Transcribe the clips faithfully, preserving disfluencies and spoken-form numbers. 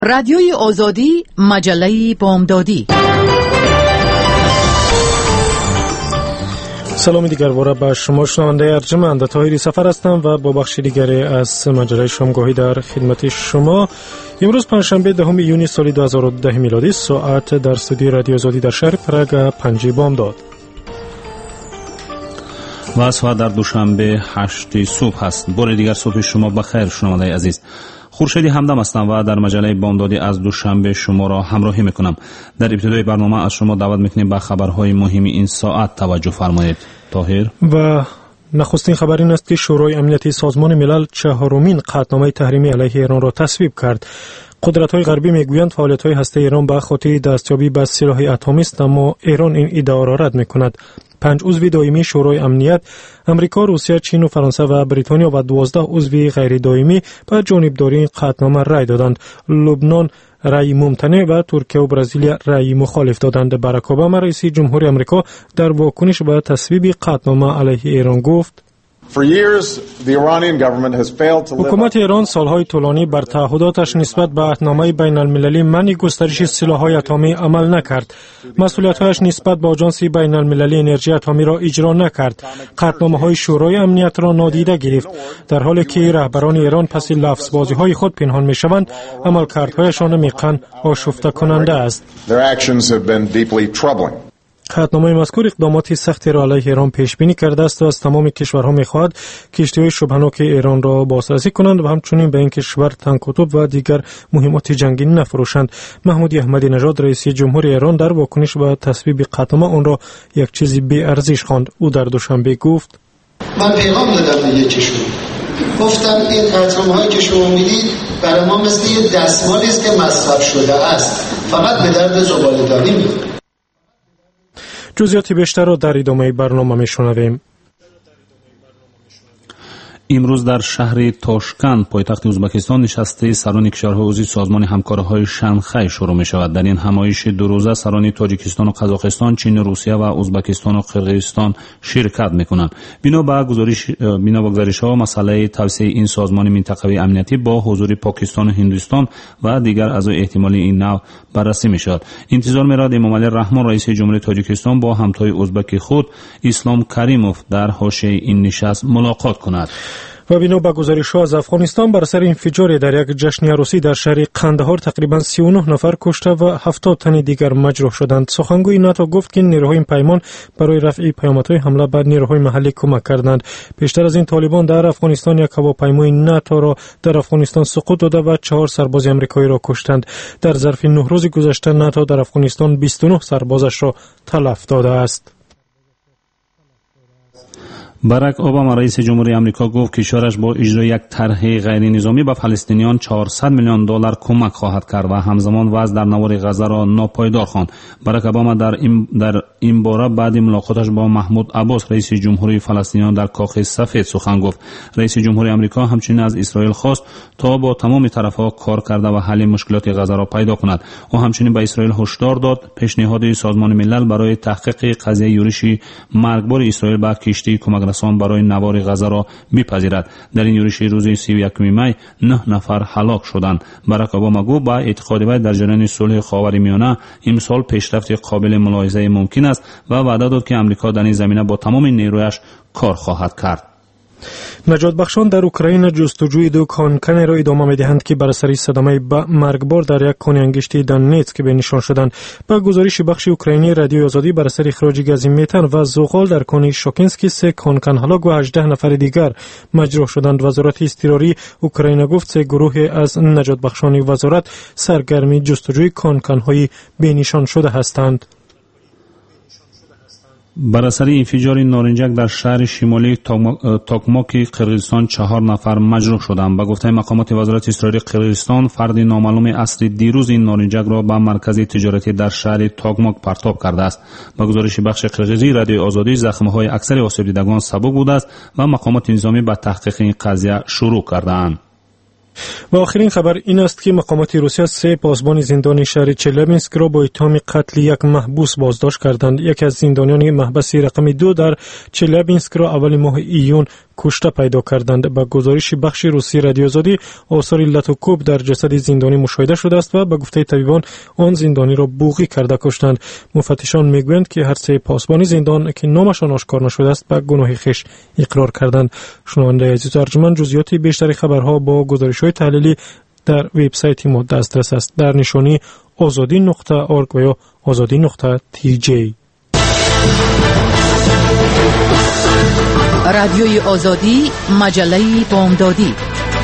رادیوی آزادی، مجله بامدادی. سلام دیگر باره به شما شنونده ارجمند. طاهری سفر هستم و با بخش دیگری از مجله شامگاهی در خدمت شما. امروز پنجشنبه دهم یونیو سال دو هزار و ده میلادی، ساعت در استودیو رادیو آزادی در شهر پراگ پنج بامداد و ساعت در دوشنبه هشت صبح است. بار دیگر صبح شما بخیر شنونده عزیز. خورشیدی همدم هستم و در مجله بامدادی از دوشنبه شما را همراهی میکنم. در ابتدای برنامه از شما دعوت میکنیم به خبرهای مهم این ساعت توجه فرمایید. طاهر. و نخستین خبر این است که شورای امنیتی سازمان ملل چهارمین قطعنامه تحریمی علیه ایران را تصویب کرد. قدرت‌های غربی میگویند فعالیت‌های هسته ایران به خاطر دستیابی به سلاح اتمی است، اما ایران این ادعا را رد می‌کند. پنج عضو دائمی شورای امنیت، امریکا، روسیه، چین و فرانسه و بریتانیا و دوازده عضو غیر دائمی به جانبداری این قطعنامه رأی دادند. لبنان رأی ممتنع و ترکیه و برزیل رأی مخالف دادند. باراک اوباما رئیس جمهوری آمریکا در واکنش به تصویب قطعنامه علیه ایران گفت: حکومت ایران سالهای طولانی بر تعهداتش نسبت به عهدنامه بین المللی منع گسترش سلاح‌های اتمی عمل نکرد. مسئولیت‌هایش نسبت به آژانس بین المللی انرژی اتمی را اجرا نکرد. قطعنامه‌های شورای امنیت را نادیده گرفت. در حالی که رهبران ایران پس لفظ‌بازی‌های خود پنهان می‌شوند، عملکردهایشان عمیقاً آشفته کننده است. قطعنامه مذکور اقدامات سختی را علیه ایران پیش بینی کرده است و از تمام کشورها می‌خواهد کشتی‌های شبهناک ایران را بازسازی کنند و همچنین به این کشور تانک‌وتوپ و دیگر مهمات جنگی نفروشند. محمود احمدی نژاد رئیس جمهوری ایران در واکنش به تصویب قطعنامه آن را یک چیز بی ارزش خواند. او در دوشنبه گفت: من پیغام دادم به یکیشون، گفتم این قطعنامه‌هایی که شما می‌دید برای ما مثل یه دستمالی است که مصرف شده است، فقط به درد زباله‌دانی می‌خوره. جزئیات بیشتر را در ادامه برنامه میشنویم. امروز در شهر تاشکند پایتخت ازبکستان نشست سران کشورهای عضو سازمان همکاری‌های شانگهای شروع می شود. در این همایش دو روزه سران تاجیکستان و قزاقستان، چین، روسیه و ازبکستان و قرقیزستان شرکت می‌کنند. بنا به گزارش بنا به گزارش‌ها مسئله توسعه این سازمان منطقوی امنیتی با حضور پاکستان و هندوستان و دیگر اعضای احتمالی این نوع بررسی می‌شود. انتظار می‌رود امامعلی رحمان رئیس جمهوری تاجیکستان با همتای ازبک خود اسلام کریموف در حاشیه این نشست ملاقات کند. و بنا به گزارش‌ها از افغانستان بر سر انفجار در یک جشن عروسی در شهر قندهار تقریباً سی و نه نفر کشته و هفتاد تن دیگر مجروح شدند. سخنگوی ناتو گفت که نیروهای پیمان برای رفع پیامدهای حمله بر نیروهای محلی کمک کردند. پیشتر از این طالبان در افغانستان یک هواپیمای ناتو را در افغانستان سقوط داده و چهار سرباز آمریکایی را کشتند. در ظرف نه روز گذشته ناتو در افغانستان بیست و نه سربازش را تلف داده است. باراک اوباما رئیس جمهوری آمریکا گفت کشورش با اجرای یک طرح غیر نظامی به فلسطینیان چهارصد میلیون دلار کمک خواهد کرد و همزمان وضع در نوار غزه را ناپایدار خواند. باراک اوباما در این در این باره بعد ملاقاتش با محمود عباس رئیس جمهوری فلسطینیان در کاخ سفید سخن گفت. رئیس جمهوری آمریکا همچنین از اسرائیل خواست تا با تمام طرف‌ها کار کرده و حل مشکلات غزه را پیدا کند. او همچنین به اسرائیل هشدار داد پیشنهاد سازمان ملل برای تحقیق قضیه یورش مرگبار اسرائیل به کشتی کمک رسان برای نوار غزه را بپذیرد. در این یورش روز سی و یکم می نه نفر هلاک شدند. باراک اوباما گفت با اعتقاد وی در جریان صلح خاورمیانه امسال پیشرفت قابل ملاحظه ممکن است و وعده داد که آمریکا در این زمینه با تمام نیرویش کار خواهد کرد. نجات بخشان در اوکراین جستجوی دو کانکنی را ادامه می‌دهند که بر اثر صدمه مرگبار در یک کان انگشتی دونیتسک به نشان شدند. با گزارش بخش اوکراینی رادیو آزادی بر اثر اخراج گاز متن و زغال در کان شوکینسکی سه کانکن هلاک و هجده نفر دیگر مجروح شدند. وزارت اضطراری اوکراین گفت سه گروه از نجات بخشان وزارت سرگرم جستجوی کانکن‌های به نشان شده هستند. بر اثر انفجار نارنجک در شهر شمالی تاکماک قرقیزستان چهار نفر مجروح شدند. با گفته مقامات وزارت اضطراری قرقیزستان فرد نامعلوم اصلی دیروز این نارنجک را به مرکز تجارتی در شهر تاکماک پرتاب کرده است. با گزارش بخش قرقیزی رادیو آزادی زخم‌های اکثر آسیب دیدگان سبک بوده است و مقامات نظامی به تحقیق این قضیه شروع کرده‌اند. و آخرین خبر این است که مقامات روسیه سه پاسبان زندان شهر چلیابینسک را با اتهام قتل یک محبوس بازداشت کردند. یکی از زندانیان محبس رقم دو در چلیابینسک را اول ماه ایون کشته پیدا کردند. با گزارش بخش روسی رادیو آزادی آثار لط و کوب در جسد زندانی مشاهده شده است و به گفته طبیبان آن زندانی را بوغی کرده کشتند. مفتشان میگویند که هر سه پاسبان زندان که نامشان آشکار نشده است به گناه خویش اقرار کردند. شنونده عزیز ارجمند، جزئیات بیشتر خبرها با گزارش‌های تحلیلی در وبسایت ما دسترس است در نشانی آزادی نقطه اورگ و یا آزادی نقطه تی جی. رادیوی آزادی، مجله بامدادی.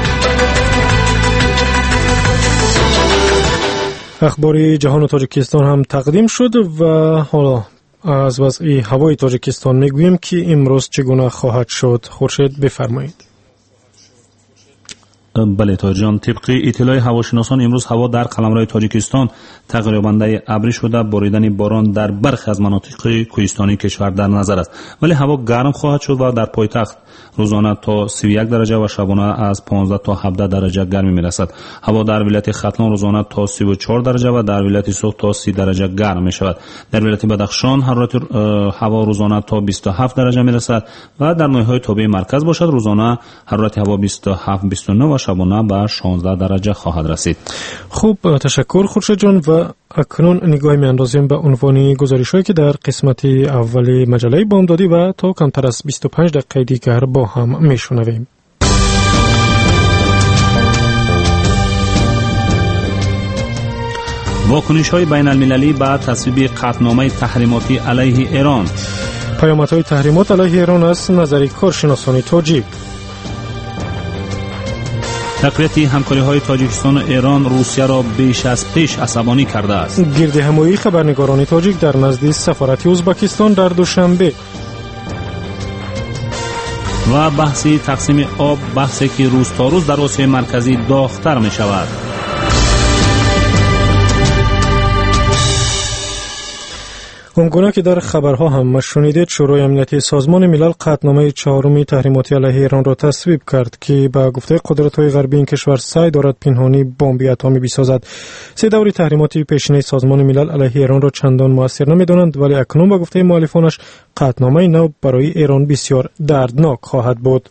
اخبار جهان تاجیکستان هم تقدیم شد و حالا از وضع هوای تاجیکستان میگوییم که امروز چگونه خواهد شد. خورشید بفرمایید. بله تاجان، طبق اطلاع هواشناسان امروز هوا در قلمرو تاجیکستان تغییر یابنده ابری شده، باریدن باران در برخی از مناطق کوهستانی کشور در نظر است، ولی هوا گرم خواهد شد و در پایتخت روزانه تا سی و یک درجه و شبانه از پانزده تا هفده درجه گرمی میرسد. هوا در ولایت ختلان روزانه تا سی و چهار درجه و در ولایت سوخ تا سی درجه گرم می شود. در ولایت بدخشان حرارت هوا روزانه تا بیست و هفت درجه میرسد و در ناحیه‌های تابع مرکز باشد روزانه حرارت هوا بیست و هفت بیست و نه و شبانه به شانزده درجه خواهد رسید. خوب، تشکر خورشید جان. و اکنون نگاه میاندازیم به عنوان گزارش‌هایی که در قسمت اول مجله بامدادی و تا کمتر از بیست و پنج دقیقه دیگر با هم میشنویم. واکنش‌های بین المللی به تصویب قطعنامه تحریماتی علیه ایران. پیامدهای تحریمات علیه ایران از نظر کارشناسان تاجیک. تقویت همکاری‌های تاجیکستان و ایران روسیه را بیش از پیش عصبانی کرده است. گرد همایی خبرنگاران تاجیک در نزد سفارت ازبکستان در دوشنبه. و بحثی تقسیم آب، بحثی که روز تا روز در آسیای مرکزی داغ‌تر می شود. اونگونه که در خبرها هم شنیدید، شورای امنیتی سازمان ملل قطعنامه چهارم تحریماتی علیه ایران را تصویب کرد که به گفته قدرت‌های غربی این کشور سعی دارد پنهانی بمب اتمی بسازد. سه دوره تحریمات پیشینه سازمان ملل علیه ایران را چندان مؤثر نمی‌دانند، ولی اکنون به گفته مؤلفانش قطعنامه نو برای ایران بسیار دردناک خواهد بود.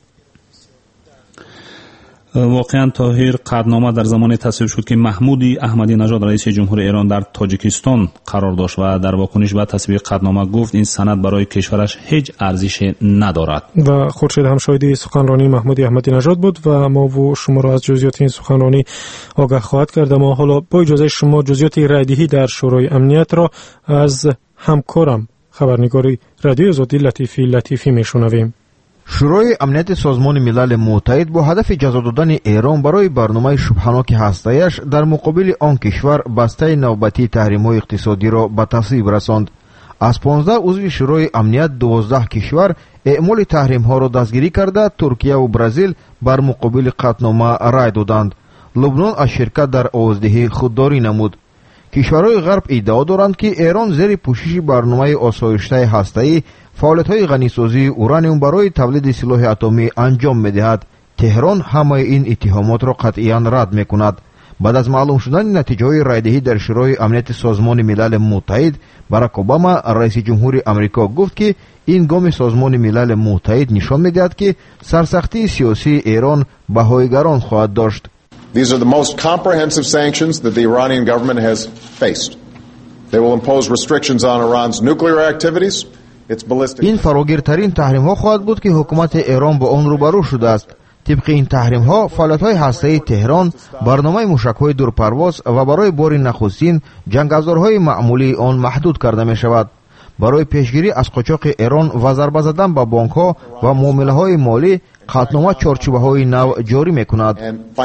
واقعا طاهر، قطعنامه در زمان تصویب شد که محمود احمدی نژاد رئیس جمهور ایران در تاجیکستان قرار داشت و در واکنش به تصویب قطعنامه گفت این سند برای کشورش هیچ ارزشی ندارد. و خورشید هم شاهد سخنرانی محمود احمدی نژاد بود و ما و شما را از جزئیات این سخنرانی آگاه خواهد کرد. ما حالا با اجازه شما جزئیات رایدهی در شورای امنیت را از همکارم خبرنگاری رادیو آزادی لطیفی لطیفی میشنویم. شورای امنیت سازمان ملل متحد با هدف جزا دادن ایران برای برنامه شبهناک هسته‌ایش در مقابل آن کشور بسته نوبتی تحریم‌های اقتصادی را به تصویب رساند. از پانزده عضو شورای امنیت دوازده کشور اعمال تحریم‌ها را دستگیری کرده ترکیه و برزیل بر مقابل قطعنامه رای دادند. لبنان از شرکت در آوازدهی خودداری نمود. کشورهای غرب ادعا دارند که ایران زیر پوشش برنامه آسایش‌های هسته‌ای فعالیت‌های غنیسازی اورانیوم برای تولید سلاح اتمی انجام می‌دهد. تهران همه این اتهامات را قطعاً رد می‌کند. بعد از معلوم شدن نتیجه‌های رایدهی در شورای امنیت سازمان ملل متحد، باراک اوباما رئیس جمهور آمریکا گفت که این گام سازمان ملل متحد نشان می‌دهد که سرسختی سیاسی ایران بهاییگران خواهد داشت. These are the most comprehensive sanctions that the Iranian government has faced. They will impose restrictions on Iran's nuclear activities. این فراگیرترین تحریم ها خواهد بود که حکومت ایران با آن روبرو شده است. طبق این تحریم ها فعالیت های هسته‌ای تهران، برنامه موشک های دورپرواز و برای بار نخستین جنگ افزارهای معمولی آن محدود کرده می شود. برای پیشگیری از قاچاق ایران و ضربه زدن به بانک ها و معامله های مالی، قطعنامه چارچوبه های نو جاری می کند.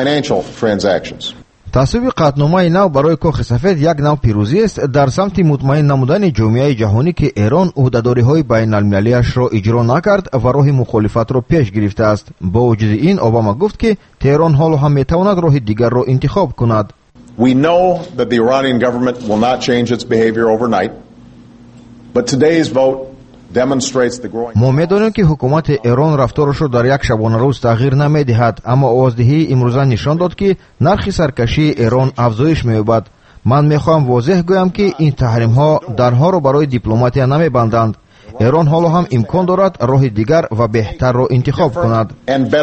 تصویب قطعنامه نو برای کاخ سفید یک نوع پیروزی است در سمت مطمئن نمودن جامعه جهانی که ایران عهده‌داری‌های بین المللی‌اش را اجرا نکرد و راه مخالفت را پیش گرفته است. با وجود این اوباما گفت که تهران حالا هم میتواند راه دیگر را انتخاب کند. We know that the Iranian government will not change its behavior overnight. But today's vote ما می‌دانیم که حکومت ایران رفتارش را در یک شبانه روز تغییر نمی‌دهد، اما آوازدهی امروزه نشان داد که نرخ سرکشی ایران افزایش می‌یابد. من می‌خواهم واضح گویم که این تحریم‌ها درها را برای دیپلماتیا نمی‌بندند. ایران حالا هم امکان دارد راه دیگر و بهتر را انتخاب کند.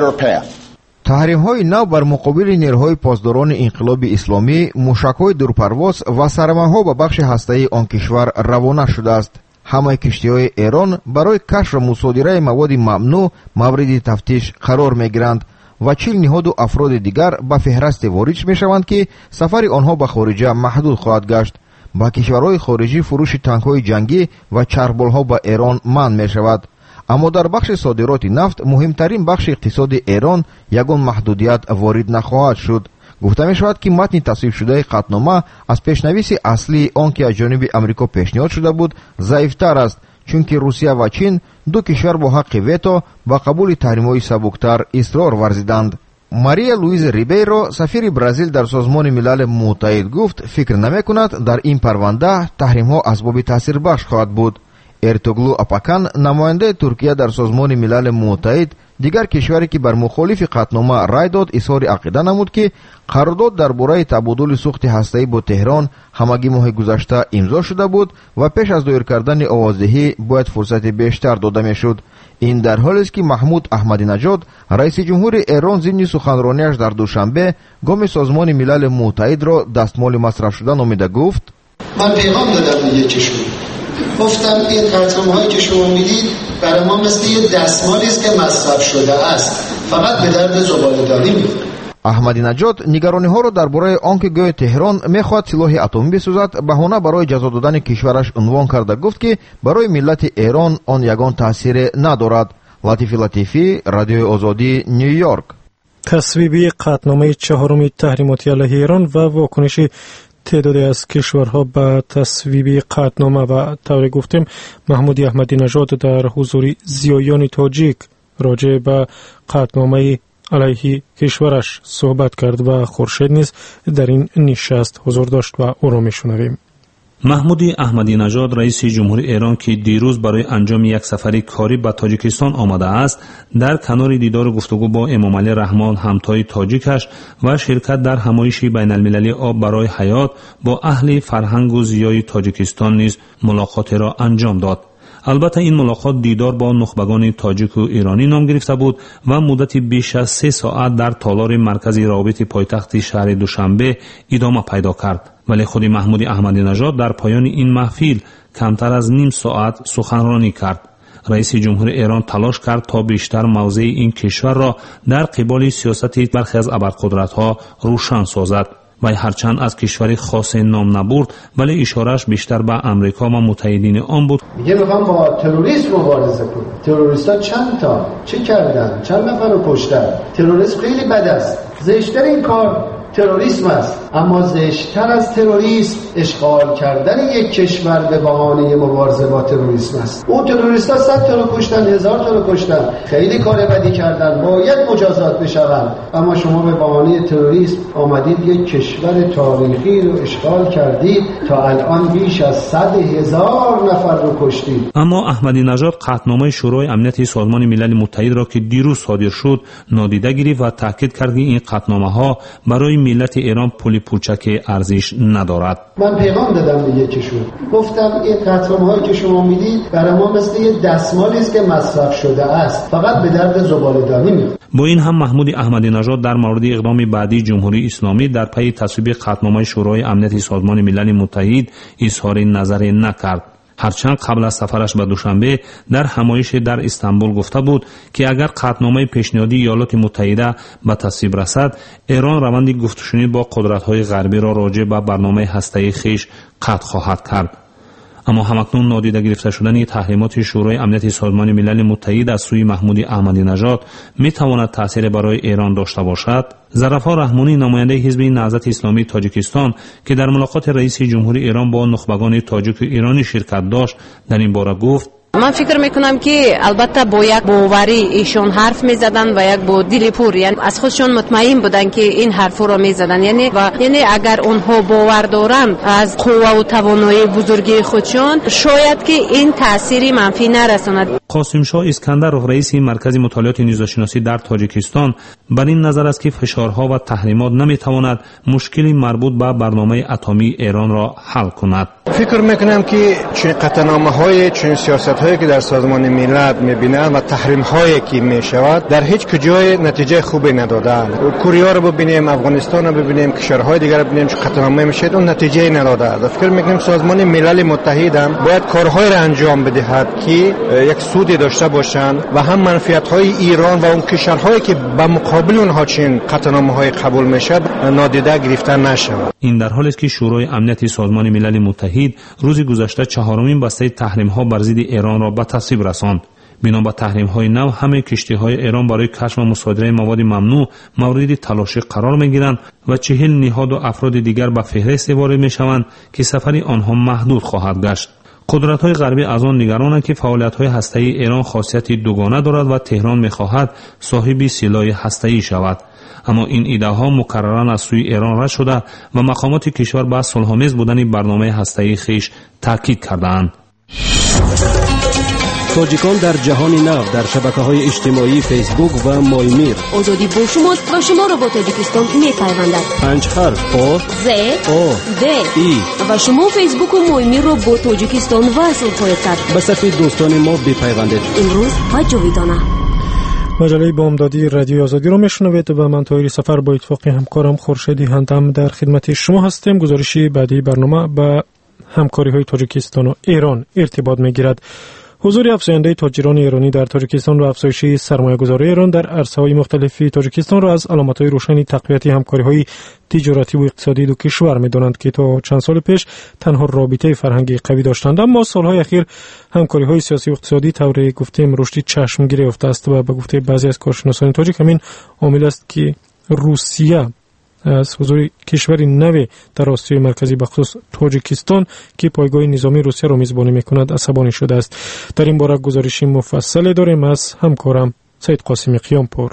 تحریم های نو بر مقابل نیروهای پاسداران انقلاب اسلامی، موشک‌های دورپرواز و سرماها به بخش هسته‌ای آن کشور روانه شده است. همه کشتی‌های ایران برای کشف و مصادره مواد ممنوع مورد تفتیش قرار می‌گیرند و چهل نهاد و افراد دیگر به فهرست وارد می‌شوند که سفر آنها به خارجه محدود خواهد گشت. با کشورهای خارجی فروش تانک‌های جنگی و چرخبال‌ها به ایران منع می‌شود. اما در بخش صادرات نفت، مهمترین بخش اقتصاد ایران، یگان محدودیت وارد نخواهد شد. گفته می شود که متن تصویب شده قطعنامه از پیشنویس اصلی آن که از جانب امریکا پیشنهاد شده بود ضعیفتر است، چون که روسیه و چین دو کشور با حق ویتو با قبول تحریم‌های سبکتر اصرار ورزیدند. ماریا لویز ریبیرو، سفیر برزیل در سازمان ملل متحد، گفت فکر نمی‌کند در این پرونده تحریم‌ها اسباب تاثیر بخش خواهد بود. ارتوگلو اپاکان، نماینده ترکیه در سازمان ملل متحد، دیگر کشوری که بر مخالف قطعنامه رای داد، اظهار عقیده نمود که قرارداد درباره تبادل سوخت هسته‌ای با تهران همگی ماه گذشته امضا شده بود و پیش از دایر کردن آوازدهی باید فرصت بیشتر داده میشد. این در حالی است که محمود احمدی نژاد، رئیس جمهور ایران، ضمن سخنرانیش در دوشنبه گام سازمان ملل متحد را دستمال مصرف شده نامیده گفت: من پیغام دادم به یک کشور، گفتم این قطعنامه‌هایی که شما میدید برای ما مثل یه دستمالی است که مصرف شده است، فقط به درد زباله‌دانی می‌خوره. احمدی نژاد نگرانی‌ها را درباره آنکه گویا تهران می‌خواهد سلاح اتمی بسازد بهانه برای جزا دادن کشورش عنوان کرده، گفت که برای ملت ایران آن یگان تأثیر ندارد. لطیف لطیفی، رادیو آزادی، نیویورک. تصویب قطعنامه چهارم تحریماتی علیه ایران و واکنش تعدادی از کشورها به تصویب قطعنامه و طور گفتیم محمود احمدی نژاد در حضور زیایان تاجیک راجع به قطعنامه علیه کشورش صحبت کرد و خورشید نیز در این نشست حضور داشت و او را میشنویم. محمود احمدی نژاد، رئیس جمهور ایران که دیروز برای انجام یک سفری کاری به تاجیکستان آمده است، در کنار دیدار و گفتگو با امام علی رحمان همتای تاجیکش و شرکت در همایش بین المللی آب برای حیات با اهل فرهنگ و زیای تاجیکستان نیز ملاقات را انجام داد. البته این ملاقات دیدار با نخبگان تاجیک و ایرانی نام گرفته بود و مدت بیش از سه ساعت در تالار مرکزی روابط پایتخت شهر دوشنبه ادامه پیدا کرد. ولی خود محمود احمدی نژاد در پایان این محفل کمتر از نیم ساعت سخنرانی کرد. رئیس جمهور ایران تلاش کرد تا بیشتر موضع این کشور را در قبال سیاست برخی از ابرقدرت‌ها روشن سازد. و هرچند از کشوری خاص نام نبرد ولی اشارهش بیشتر به امریکا و متحدین آن بود. میگه میخوام با تروریسم مبارزه کنم. تروریستا چند تا چه کردن؟ چند نفر رو کشتن؟ تروریسم خیلی بد است. زشتر این کار تروریسم است، اما زشتر از تروریسم اشغال کردن یک کشور به بهانه مبارزه با تروریسم است. اون تروریستا صد تا رو کشتن، هزار تا رو کشتن، خیلی کار بدی کردن، باید مجازات بشوند، اما شما به بهانه تروریسم آمدید یک کشور تاریخی رو اشغال کردید، تا الان بیش از صد هزار نفر رو کشتید. اما احمدی نژاد قطعنامه شورای امنیت سازمان ملل متحد را که دیروز صادر شد نادیده گرفت و تاکید کرد که این قطعنامه‌ها برای ملت ایران پولی پوچک ارزش ندارد. من پیغام دادم به یک کشور، گفتم این قطعنامه‌هایی که شما میدید برای ما مثل یه دستمالی است که مصرف شده است، فقط به درد زباله‌دانی می‌خوره. با این هم محمود احمدی نژاد در مورد اقدام بعدی جمهوری اسلامی در پی تصویب قطعنامه شورای امنیت سازمان ملل متحد اظهار نظر نکرد. هرچند قبل از سفرش به دوشنبه در همایش در استانبول گفته بود که اگر قطعنامه پیشنهادی ایالات متحده به تصویب رسد، ایران روند گفتگوشنی با قدرت‌های غربی را راجع به برنامه هسته‌ای خویش قطع خواهد کرد. اما همکنون نادیده گرفته شدن تحریمات شورای امنیت سازمان ملل متحد از سوی محمود احمدی نژاد می تواند تأثیر برای ایران داشته باشد. ظرفا رحمانی، نماینده حزب نهضت اسلامی تاجیکستان که در ملاقات رئیس جمهور ایران با نخبگان تاجیک و ایرانی شرکت داشت، در این باره گفت: من فکر میکنم که البته با یک باوری ایشون حرف میزدن و یک با دل پر، یعنی از خودشون مطمئن بودن که این حرفا رو میزدن، یعنی و یعنی اگر اونها باور دارن از قوه و توانایی بزرگی خودشون، شاید که این تأثیری منفی نرساند. قاسمشاه اسکندرov رئیس مرکز مطالعات نیوزاشناسی در تاجیکستان بر این نظر است که فشارها و تحریمات نمیتواند مشکلی مربوط به برنامه اتمی ایران را حل کند. فکر میکنم که چون قطعنامه‌های چون سیاست‌هایی که در سازمان ملل می‌بینم و تحریم‌هایی که می‌شود در هیچ کجای نتیجه خوبی ندادند. کره رو ببینیم، افغانستان رو ببینیم، کشورهای دیگر رو ببینیم چون قطعنامه میشه اون نتیجه نداده. فکر میکنم سازمان ملل متحد هم باید کارهای را انجام بدهد که یک سودی داشته باشند و هم منفعت‌های ایران و اون کشورهایی که به مقابل اونها چین قطعنامه‌های قبول میشد نادیده گرفته نشود. این در حالی است که شورای امنیت سازمان ملل متحد روز گذشته چهارمین بسته تحریم‌ها بر ضد ایران را به تصویب رساند. بنا به تحریم‌های نو همه کشتی‌های ایران برای کشف و مصادره مواد ممنوع مورد تلاشی قرار می‌گیرند و چهل نهاد و افراد دیگر به فهرست وارد می‌شوند که سفر آنها محدود خواهد گشت. قدرت‌های غربی از آن نگرانند که فعالیت‌های هسته‌ای ایران خاصیت دوگانه دارد و تهران می‌خواهد صاحب سلاح هسته‌ای شود. اما این ایده‌ها مکرراً از سوی ایران رد شده و مقامات کشور به صلح‌آمیز بودن برنامه هسته‌ای خویش تاکید کردند. تاجیکان در جهان نو در شبکه‌های اجتماعی فیسبوک و مایمیر. آزادی با شماست و شما را با تاجیکستان می‌پیوندد. پنج حرف آ ز آ د ای و شما فیسبوک و مایمیر را با تاجیکستان وصل خواهید کرد. به صف دوستان ما بپیوندید. امروز و جاویدانه. مجله بامدادی رادیو آزادی را میشنوید و من طاهر سفر با اتفاق همکارم خورشیدی هندم در خدمت شما هستیم. گزارشی بعدی برنامه با همکاری‌های تاجیکستان و ایران ارتباط می‌گیرد. حضور افزاینده تاجران ایرانی در تاجیکستان و افزایش سرمایه‌گذاری ایران در عرصه‌های مختلف تاجیکستان را از علامت‌های روشن تقویت همکاری‌های تجارتی و اقتصادی دو کشور می‌دانند که تا چند سال پیش تنها رابطه فرهنگی قوی داشتند، اما سال‌های اخیر همکاری‌های سیاسی و اقتصادی طور گفتیم رشدی چشمگیر یافته است و به گفته بعضی از کارشناسان تاجیک همین عامل است که روسیه از حضور کشوری نو در آسیای مرکزی بخصوص تاجیکستان که پایگاه نظامی روسیه را میزبانی میکند عصبانی شده است. در این باره گزارشی مفصل داریم از همکارم سید قاسمی قیامپور.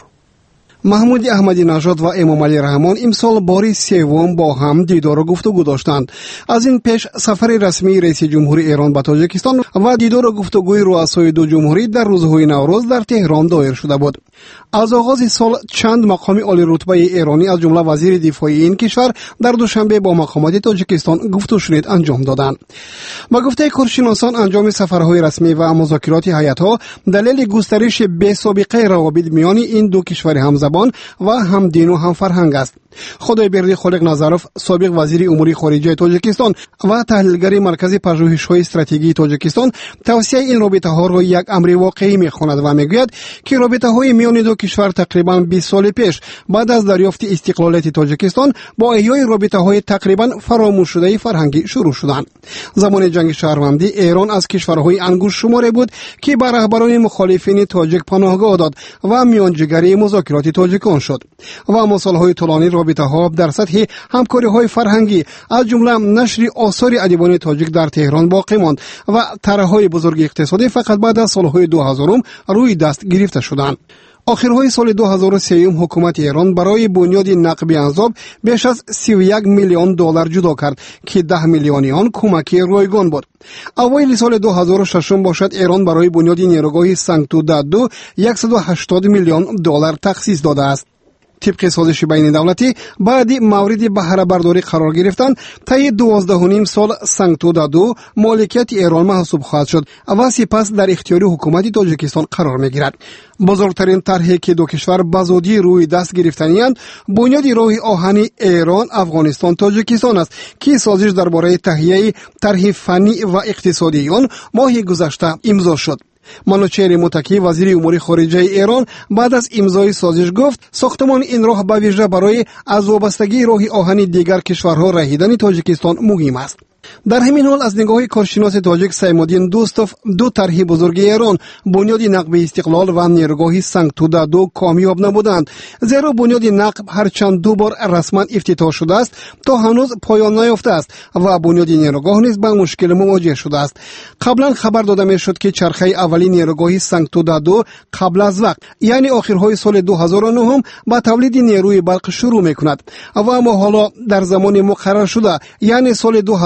محمود احمدی نژاد و امام علی رحمان امسال باری سوم با هم دیدار و گفتگو داشتند. از این پیش سفر رسمی رئیس جمهوری ایران به تاجیکستان و دیدار و گفتگوی رؤسای دو جمهوری در روزهای نوروز در تهران دایر شده بود. از آغاز سال چند مقام عالی رتبه ایرانی از جمله وزیر دفاع این کشور در دوشنبه با مقامات تاجیکستان گفت و شنید انجام دادند. با گفته کارشناسان انجام سفرهای رسمی و مذاکرات هیئت‌ها دلیل گسترش بی‌سابقه روابط میان این دو کشور همزبان و هم دین و هم فرهنگ است. خدایبردی خالق نظروف سابق وزیر امور خارجه تاجیکستان و تحلیلگر مرکز پژوهش‌های استراتژی تاجیکستان توصیه این رابطه‌ها را یک امر واقعی می‌خواند و می‌گوید که رابطه‌های میان دو کشور تقریباً بیست سال پیش بعد از دریافت استقلالیت تاجیکستان با احیای رابطه‌های تقریباً فراموش شده فرهنگی شروع شدند. زمان جنگ شهروندی ایران از کشورهای انگشت شماری بود که بر رهبران مخالفین تاجیک پناهگاه داد و میانجیگری مذاکرات تاجیکان شد و مسائل طولانی رابطه‌ها در سطح همکاری‌های فرهنگی از جمله نشر آثار ادیبان تاجیک در تهران باقی ماند و طرح‌های بزرگ اقتصادی فقط بعد از سال‌های دو هزار روی دست گرفته شدند. آخرهای سال دو هزار و سه حکومت ایران برای بنیاد نقب انضاب بیش از سی و یک میلیون دلار جدا کرد که ده میلیون آن کمکی رایگان بود. اوایل سال دو هزار و شش باشد ایران برای بنیاد نیروگاه سنگتو دادو صد و هشتاد میلیون دلار تخصیص داده است. طبق سازش بین دولتی بعد مورد بهره برداری قرار گرفتن طی دوازده و نیم سال سنگتو دادو مالکیت ایران محسوب خواهد شد و سپس در اختیار حکومت تاجیکستان قرار میگیرد. بزرگترین طرحی که دو کشور به زودی روی دست گرفتند بنیاد راه آهنی ایران افغانستان تاجیکستان است که سازش درباره تهیه طرح فنی و اقتصادی آن ماه گذشته امضا شد. منوچهر متکی وزیر امور خارجه ایران بعد از امضای سازش گفت ساختمان این راه به ویژه برای از وابستگی راه آهن دیگر کشورها رهیدن تاجیکستان مهم است. در همین حال از نگاه کارشناس تاجیک سیمالدین دوستوف دو طرح بزرگ ایران بنیاد نقب استقلال و نیروگاه سنگتو دادو کامیاب نبودند، زیرا بنیاد نقب هر چند دو بار رسما افتتاح شده است تا هنوز پایان نیافته است و بنیاد نیروگاه نیز با مشکل مواجه شده است. قبلا خبر داده میشد که چرخه اولی نیروگاه سنگتو دادو قبل از وقت یعنی آخرهای سال دو هزار و نه با تولید نیروی برق شروع میکند و اما حالا در زمان مقرر شده یعنی سال دو هزار و یازده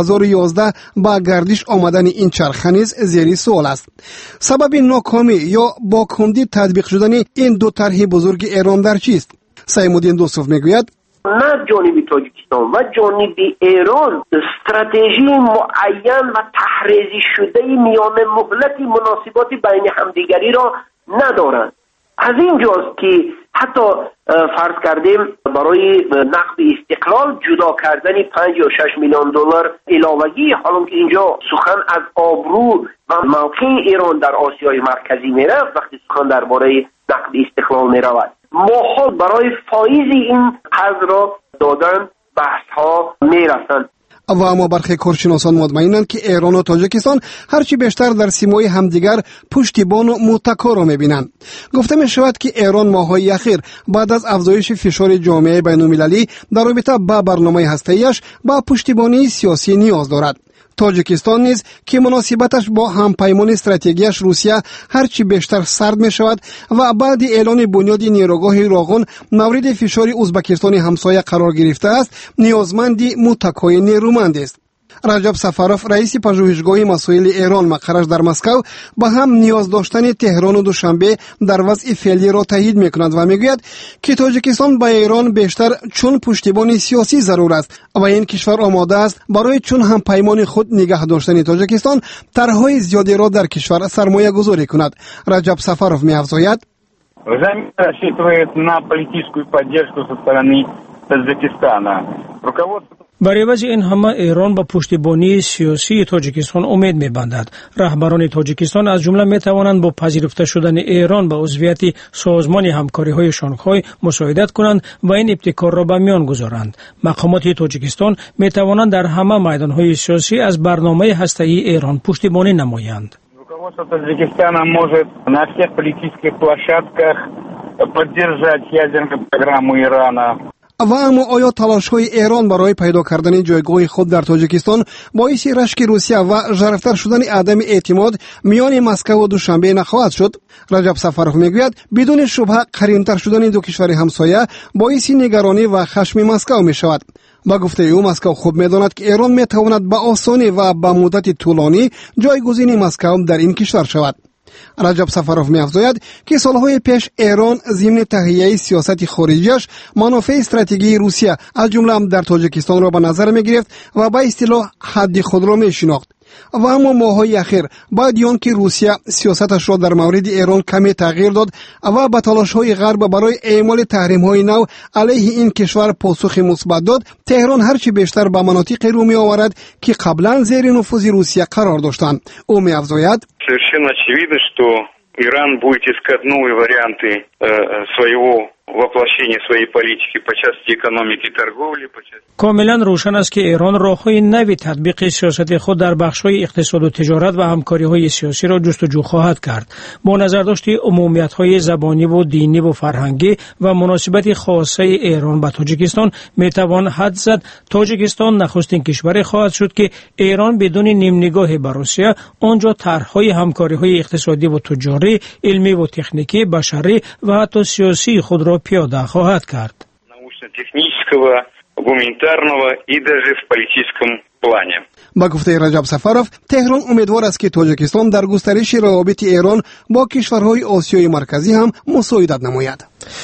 یازده با گردش آمدن این چرخه نیز زیر سوال است. سبب ناکامی یا با کندی تطبیق شدن این دو طرح بزرگ ایران در چیست؟ سیمودین دوستوف میگوید نه جانب تاجیکستان و جانب ایران استراتژی معین و تحریزی شده میان مهلت مناسبات بین همدیگری را ندارند. از اینجاست که حتی فرض کردیم برای نقد استقلال جدا کردن پنج یا شش میلیون دلار علاوگی، حالا که اینجا سخن از آبرو و موقع ایران در آسیای مرکزی میرفت، وقتی سخن درباره نقد استقلال میرود، ماها برای فایز این قرض را دادن بحث ها میرسند. و اما برخی کارشناسان مطمئنند که ایران و تاجیکستان هرچی بیشتر در سیمای همدیگر پشتیبان و متکا را میبینند. گفته می شود که ایران ماه‌های اخیر بعد از افزایش فشار جامعه بین‌المللی در رابطه با برنامه هسته‌ایش با پشتیبانی سیاسی نیاز دارد. تاجیکستان نیز که مناسبتش با همپیمان استراتژیش روسیه هرچی بیشتر سرد می شود و بعد اعلان بنیاد نیروگاه راغون مورد فشار ازبکستان همسایه قرار گرفته است، نیازمند متکای نیرومند است. رجب سفروف رئیس پژوهشگاه مسائل ایران مقرش در مسکو با هم نیاز داشتن تهران و دوشنبه در وضع فعلی را تایید میکند و میگوید که تاجیکستان با ایران بیشتر چون پشتیبانی سیاسی ضرور است و این کشور آماده است برای чун هم پیمان خود نگاه داشتن تاجیکستان طرحهای زیادی را در کشور سرمایه گذاری کند. رجب سفروف می‌افزاید Замер рассчитывает на политическую поддержку со стороны Таджикистана. Руководство برای وضع این همه ایران با پشتیبانی سیاسی تاجیکستان امید می‌بندد. رهبران تاجیکستان از جمله می‌توانند با پذیرفته شدن ایران به عضویت سازمان همکاری‌های شانگهای مساعدت کنند و این ابتکار را به میان گذارند. مقامات تاجیکستان می‌توانند در همه میدان‌های سیاسی از برنامه هسته‌ای ایران پشتیبانی نمایند. Руководство Таджикистана может на всех политических площадках поддержать ядерную программу Ирана. و اما آیا تلاش‌های ایران برای پیدا کردن جایگاه خود در تاجیکستان باعث رشک روسیه و ژرفتر شدن عدم اعتماد میان مسکو و دوشنبه نخواهد شد؟ رجب سفروف میگوید بدون شبهه قرین‌تر شدن دو کشور همسایه باعث نگرانی و خشم مسکو میشود. با گفته او مسکو خوب میداند که ایران میتواند به آسانی و به مدت طولانی جایگزین مسکو در این کشور شود. رجب سفروف می‌افزاید که سالهای پیش ایران ضمن تهیه سیاست خارجیش منافع استراتژیکی روسیه از جمله هم در تاجیکستان را به نظر می‌گرفت و به اصطلاح حد خود را می‌شناخت. و اما ماه‌های اخیر بعد آن که روسیه سیاستش را در مورد ایران کمی تغییر داد و به تلاش‌های غرب برای اعمال تحریم‌های نو علیه این کشور پاسخ مثبت داد، تهران هرچی بیشتر به مناطق رو می‌آورد که قبلا زیر نفوذ روسیه قرار داشتند. او می‌افزاید Совершенно очевидно, что Иран будет искать новые варианты своего воплощения своей политики по части экономики и торговли, по части کاملا روشن است که ایران راه‌های نوی تطبیق سیاست خود در بخش‌های اقتصاد و تجارت و همکاری‌های سیاسی را جستجو خواهد کرد. با نظرداشت عمومیت‌های زبانی و دینی و فرهنگی و مناسبت خاصه ایران با تاجیکستان می‌توان حد زد تاجیکستان نخستین کشوری خواهد شد که ایران بدون نیم نگاه به روسیه آنجا طرح‌های همکاری‌های اقتصادی و تجاری، علمی و تکنیکی، بشری و حتی سیاسی خود را پیاده خواهد کرد. научно-технического, гуманитарного и даже в политическом плане. با گفته رجب سفروف، تهران امیدوار است که تاجیکستان در گسترش روابط ایران با کشورهای آسیای مرکزی هم مساعدت نماید.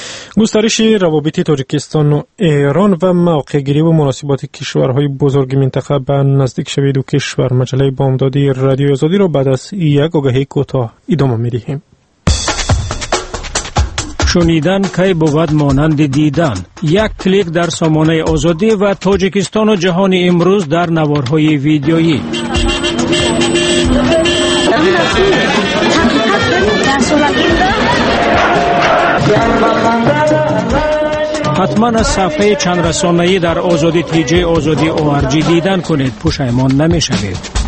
گسترش روابط تاجیکستان و ایران و موقع‌گیری و مناسبات کشورهای بزرگ منطقه به نزدیک شوی دو کشور، مجله بامدادی رادیو آزادی را بعد از یک آگهی کوتاه ادامه می‌دهیم. شنیدن کی بود مانند دیدن. یک کلیک در سامانه آزادی و تاجیکستان و جهان امروز در نوارهای ویدیویی. حتما از صفحه چند رسانه‌ای در آزادی تیجی آزادی او آر جی دیدن کنید، پشیمان نمی‌شوید.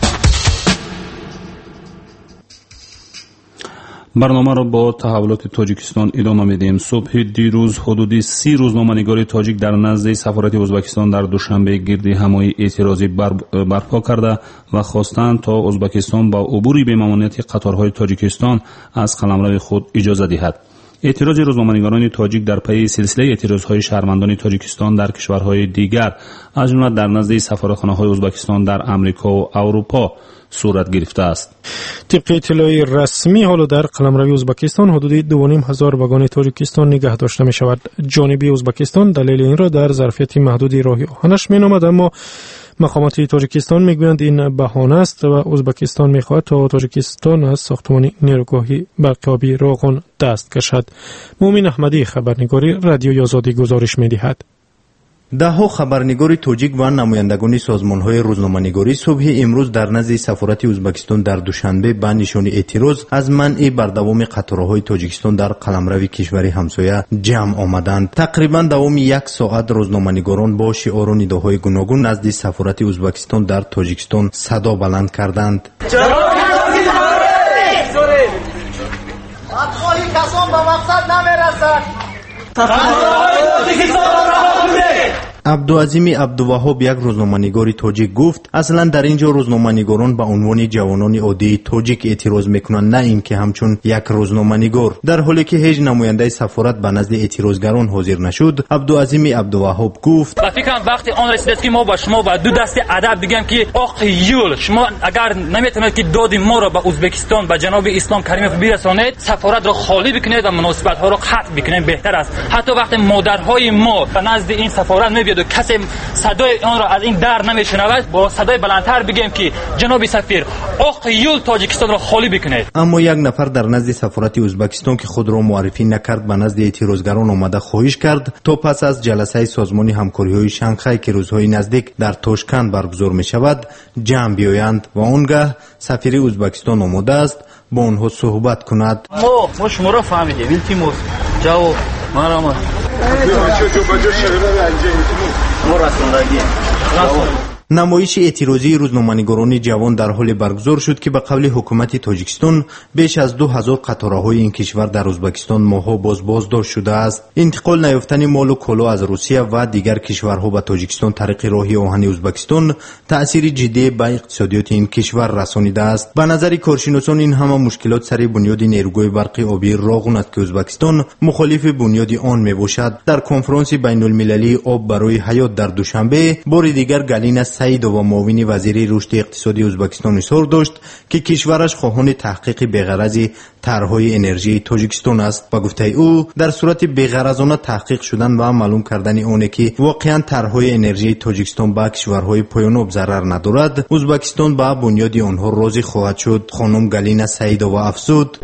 برنامه را با تحولات تاجیکستان ادامه میدیم. صبح دیروز حدودی سی روزنامه‌نگار تاجیک در نزد سفارت ازبکستان در دوشنبه گردی همایی اعتراضی برپا کرده و خواستند تا ازبکستان با عبور به ممانعت قطارهای تاجیکستان از قلمرو خود اجازه دهد. اعتراض روزنامه‌نگاران تاجیک در پی سلسله اعتراضهای شهروندان تاجیکستان در کشورهای دیگر از جمله در نزد سفارتخانه‌های ازبکستان در امریکا و اروپا صورت گرفته است. طبق اطلاع رسمی حالا در قلمرو ازبکستان حدود دو و نیم هزار واگن تاجیکستان نگه داشته می شود. جانب ازبکستان دلیل این را در ظرفیت محدود راه آهنش می نامد، اما مقامات تاجیکستان میگویند این بهانه است و ازبکستان میخواهد تا تاجیکستان از ساختمان نیروگاهی برقیابی راغون دست کشد. مومن احمدی، خبرنگاری رادیوی آزادی، گزارش میدهد. دهها خبرنگار تاجیک و نمایندگان سازمان‌های روزنامه‌نگاری صبح امروز در نزد سفارت ازبکستان در دوشنبه به نشان اعتراض از منع بردوام قطارهای تاجیکستان در قلمرو کشور همسایه جمع آمدند. تقریبا دوام یک ساعت روزنامه‌نگاران با شعار و نداهای گوناگون نزد سفارت ازبکستان در تاجیکستان صدا بلند کردند. عبدالعظیم عبدالوهاب، یک روزنامه‌نگار تاجیک، گفت اصلا در اینجا روزنامه‌نگاران به عنوان جوانان عادی تاجیک اعتراض میکنند، نه اینکه همچون یک روزنامه‌نگار. در حالی که هیچ نماینده سفارت به نزد اعتراضگران حاضر نشد، عبدالعظیم عبدالوهاب گفت و فکرم وقتی آن رسید که ما با شما با دو دست ادب بگیم که آقا یول، شما اگر نمیتونید که داد ما را به ازبکستان به جناب اسلام کریموف برسانید، سفارت را خالی بکنید و مناسبت‌ها را قطع بکنید بهتر است. حتی وقتی مادرهای ما به نزد این سفارت نمیاد و کسی صدای آن را از این در نمیشنود، با صدای بلندتر بگیم که جناب سفیر آقا یول تاجیکستان را خالی بکنید. اما یک نفر در نزد سفارت ازبکستان که خود را معرفی نکرد به نزد اعتراضگران آمده خواهش کرد تا پس از جلسه سازمان همکاری‌های شانگهای که روزهای نزدیک در تاشکند برگزار می شود جمع بیایند و آنگاه سفیر ازبکستان آماده است با آنها صحبت کند. ما ما شما را فهمیدیم التماس جواب مرحمت نمایش اعتراضی روزنامه‌نگاران جوان در حال برگزار شد که به قول حکومت تاجیکستان بیش از دو هزار قطارهای این کشور در ازبکستان ماها باز بازداشت شده است. انتقال نیافتن مال و کالا از روسیه و دیگر کشورها به تاجیکستان طریق راه آهن ازبکستان تأثیر جدی به اقتصادیات این کشور رسانیده است. به نظر کارشناسان این همه مشکلات سر بنیاد نیروگاه برق آبی راغون است که ازبکستان مخالف بنیاد آن میباشد. در کنفرانس بین المللی آب برای حیات در دوشنبه بار دیگر گالین سعید و معاون وزیر رشد اقتصادی ازبکستان اظهار داشت که کشورش خواهان تحقیق بی‌غرض طرح‌های انرژی تاجیکستان است. با گفته او در صورت بی‌غرضانه تحقیق شدن و معلوم کردن اونه که واقعا طرح‌های انرژی تاجیکستان به کشورهای پایان‌آب ضرر ندارد، ازبکستان به بنیاد آنها راضی خواهد شد. خانم گالینا سعیدова افزود: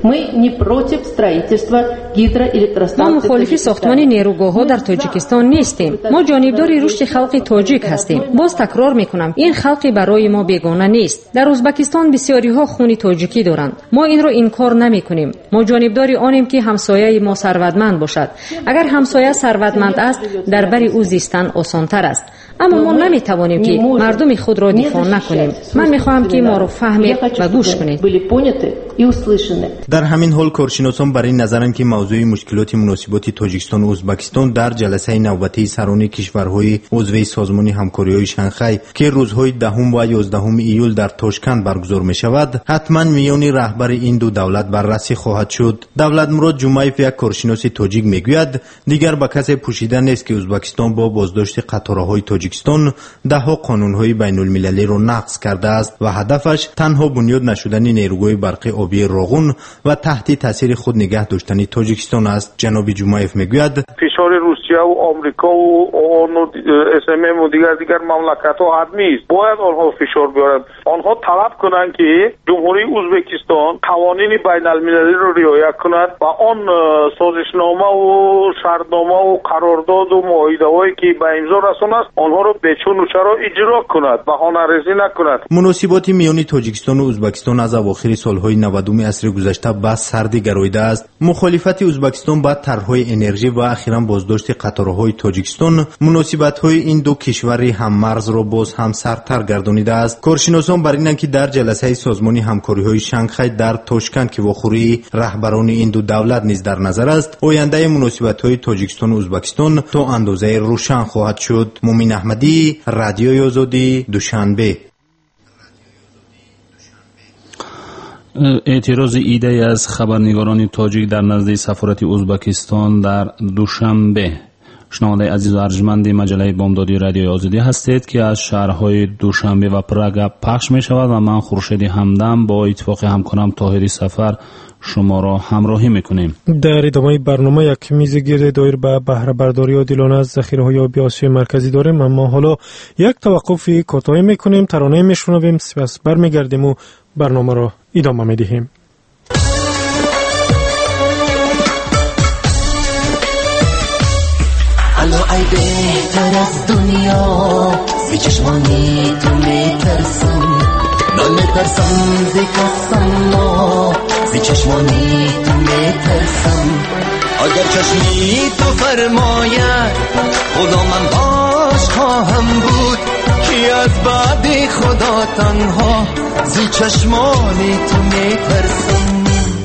ما مخالف ساختمان نیروگاه‌ها در تاجیکستان نیستیم. ما جانبدار رشد خلق تاجیک هستیم. باز تکرار میکنم این خلقی برای ما بیگانه نیست. در ازبکستان بسیاری ها خون تاجیکی دارند. ما این را انکار نمیکنیم. ما جانبدار آنیم که همسایه ما ثروتمند باشد. اگر همسایه ثروتمند است در بر او زیستن آسان‌تر است. اما ما نمیتوانیم که مردم خود را دفاع نکنیم. من میخواهم که ما را فهمید و گوش کنید. در همین حال کارشناسان برای نظرند که موضوع مشکلات مناسبات تاجیکستان و ازبکستان در جلسه نوبتی سران کشورهای عضو سازمان همکاری‌های شانگهای که روزهای دهم و یازدهم ایول در تاشکند برگزار می شود حتما میان رهبر این دو دولت بررسی خواهد شد. دولت مراد جمعیف، یک کارشناس تاجیک، میگوید دیگر به کسی پوشیده نیست که ازبکستان با بازداشت قطارهای تاجیکستان دهها قانونهای بین المللی را نقض کرده است و هدفش تنها بنیاد نشدن نیروگاه برق آبی راغون و تحت تاثیر خود نگه داشتن تاجیکستان است. جناب جمعیف میگوید فشار روسیه و آمریکا و اس ام ام و دیگر دیگر مملکت‌ها حتمی است. باید آنها فشار بیارند. آنها طلب کنند که جمهوری ازبکستان قوانین بین المللی را رعایت کند و آن سازشنامه و شرطنامه و قرارداد و معاهده‌هایی که به امضا رسانده است آنها را به چون و چرا اجرا کند، بهانه‌ریزی نکند. مناسبات میان تاجیکستان و ازبکستان از اواخر سالهای نودم عصر گذشته به سردی گراییده است. مخالفت ازبکستان با طرح‌های انرژی و اخیراً بازداشت قطارهای تاجیکستان مناسبت‌های این دو کشور هم مرز را باز هم سردتر گردانیده است. کارشناسان بر اینند که در جلسه سازمان همکاری‌های شانگهای در تاشکند که واخوری رهبران این دو دولت نیز در نظر است، آینده مناسبت‌های تاجیکستان و ازبکستان تا اندازه روشن خواهد شد. مومن احمدی، رادیوی آزادی، دوشنبه. اعتراض ایده از خبرنگاران تاجیک در نزد سفارت ازبکستان در دوشنبه. شنونده عزیز و ارجمند مجله بامدادی رادیوی آزادی هستید که از شهرهای دوشنبه و پراگ پخش می شود و من خورشید همدم با اتفاق همکارم طاهری سفر شما را همراهی میکنیم. در ادامه برنامه یک میز گرد دایر به بهره برداری عادلانه از ذخیره‌های آبی آسیای مرکزی داریم، اما حالا یک توقف کوتاهی میکنیم، ترانه میشنویم، سپس برمیگردیم و برنامه را ادامه میدهیم. الو ای بهتر از دنیا زی چشمانی تو میترسم، نمیترسم زی کسم ما زی چشمانی تو میترسم. اگر چشمی تو فرماید خدا من باش خواهم بود، کی از بعد خدا تنها زی چشمانی تو میترسم.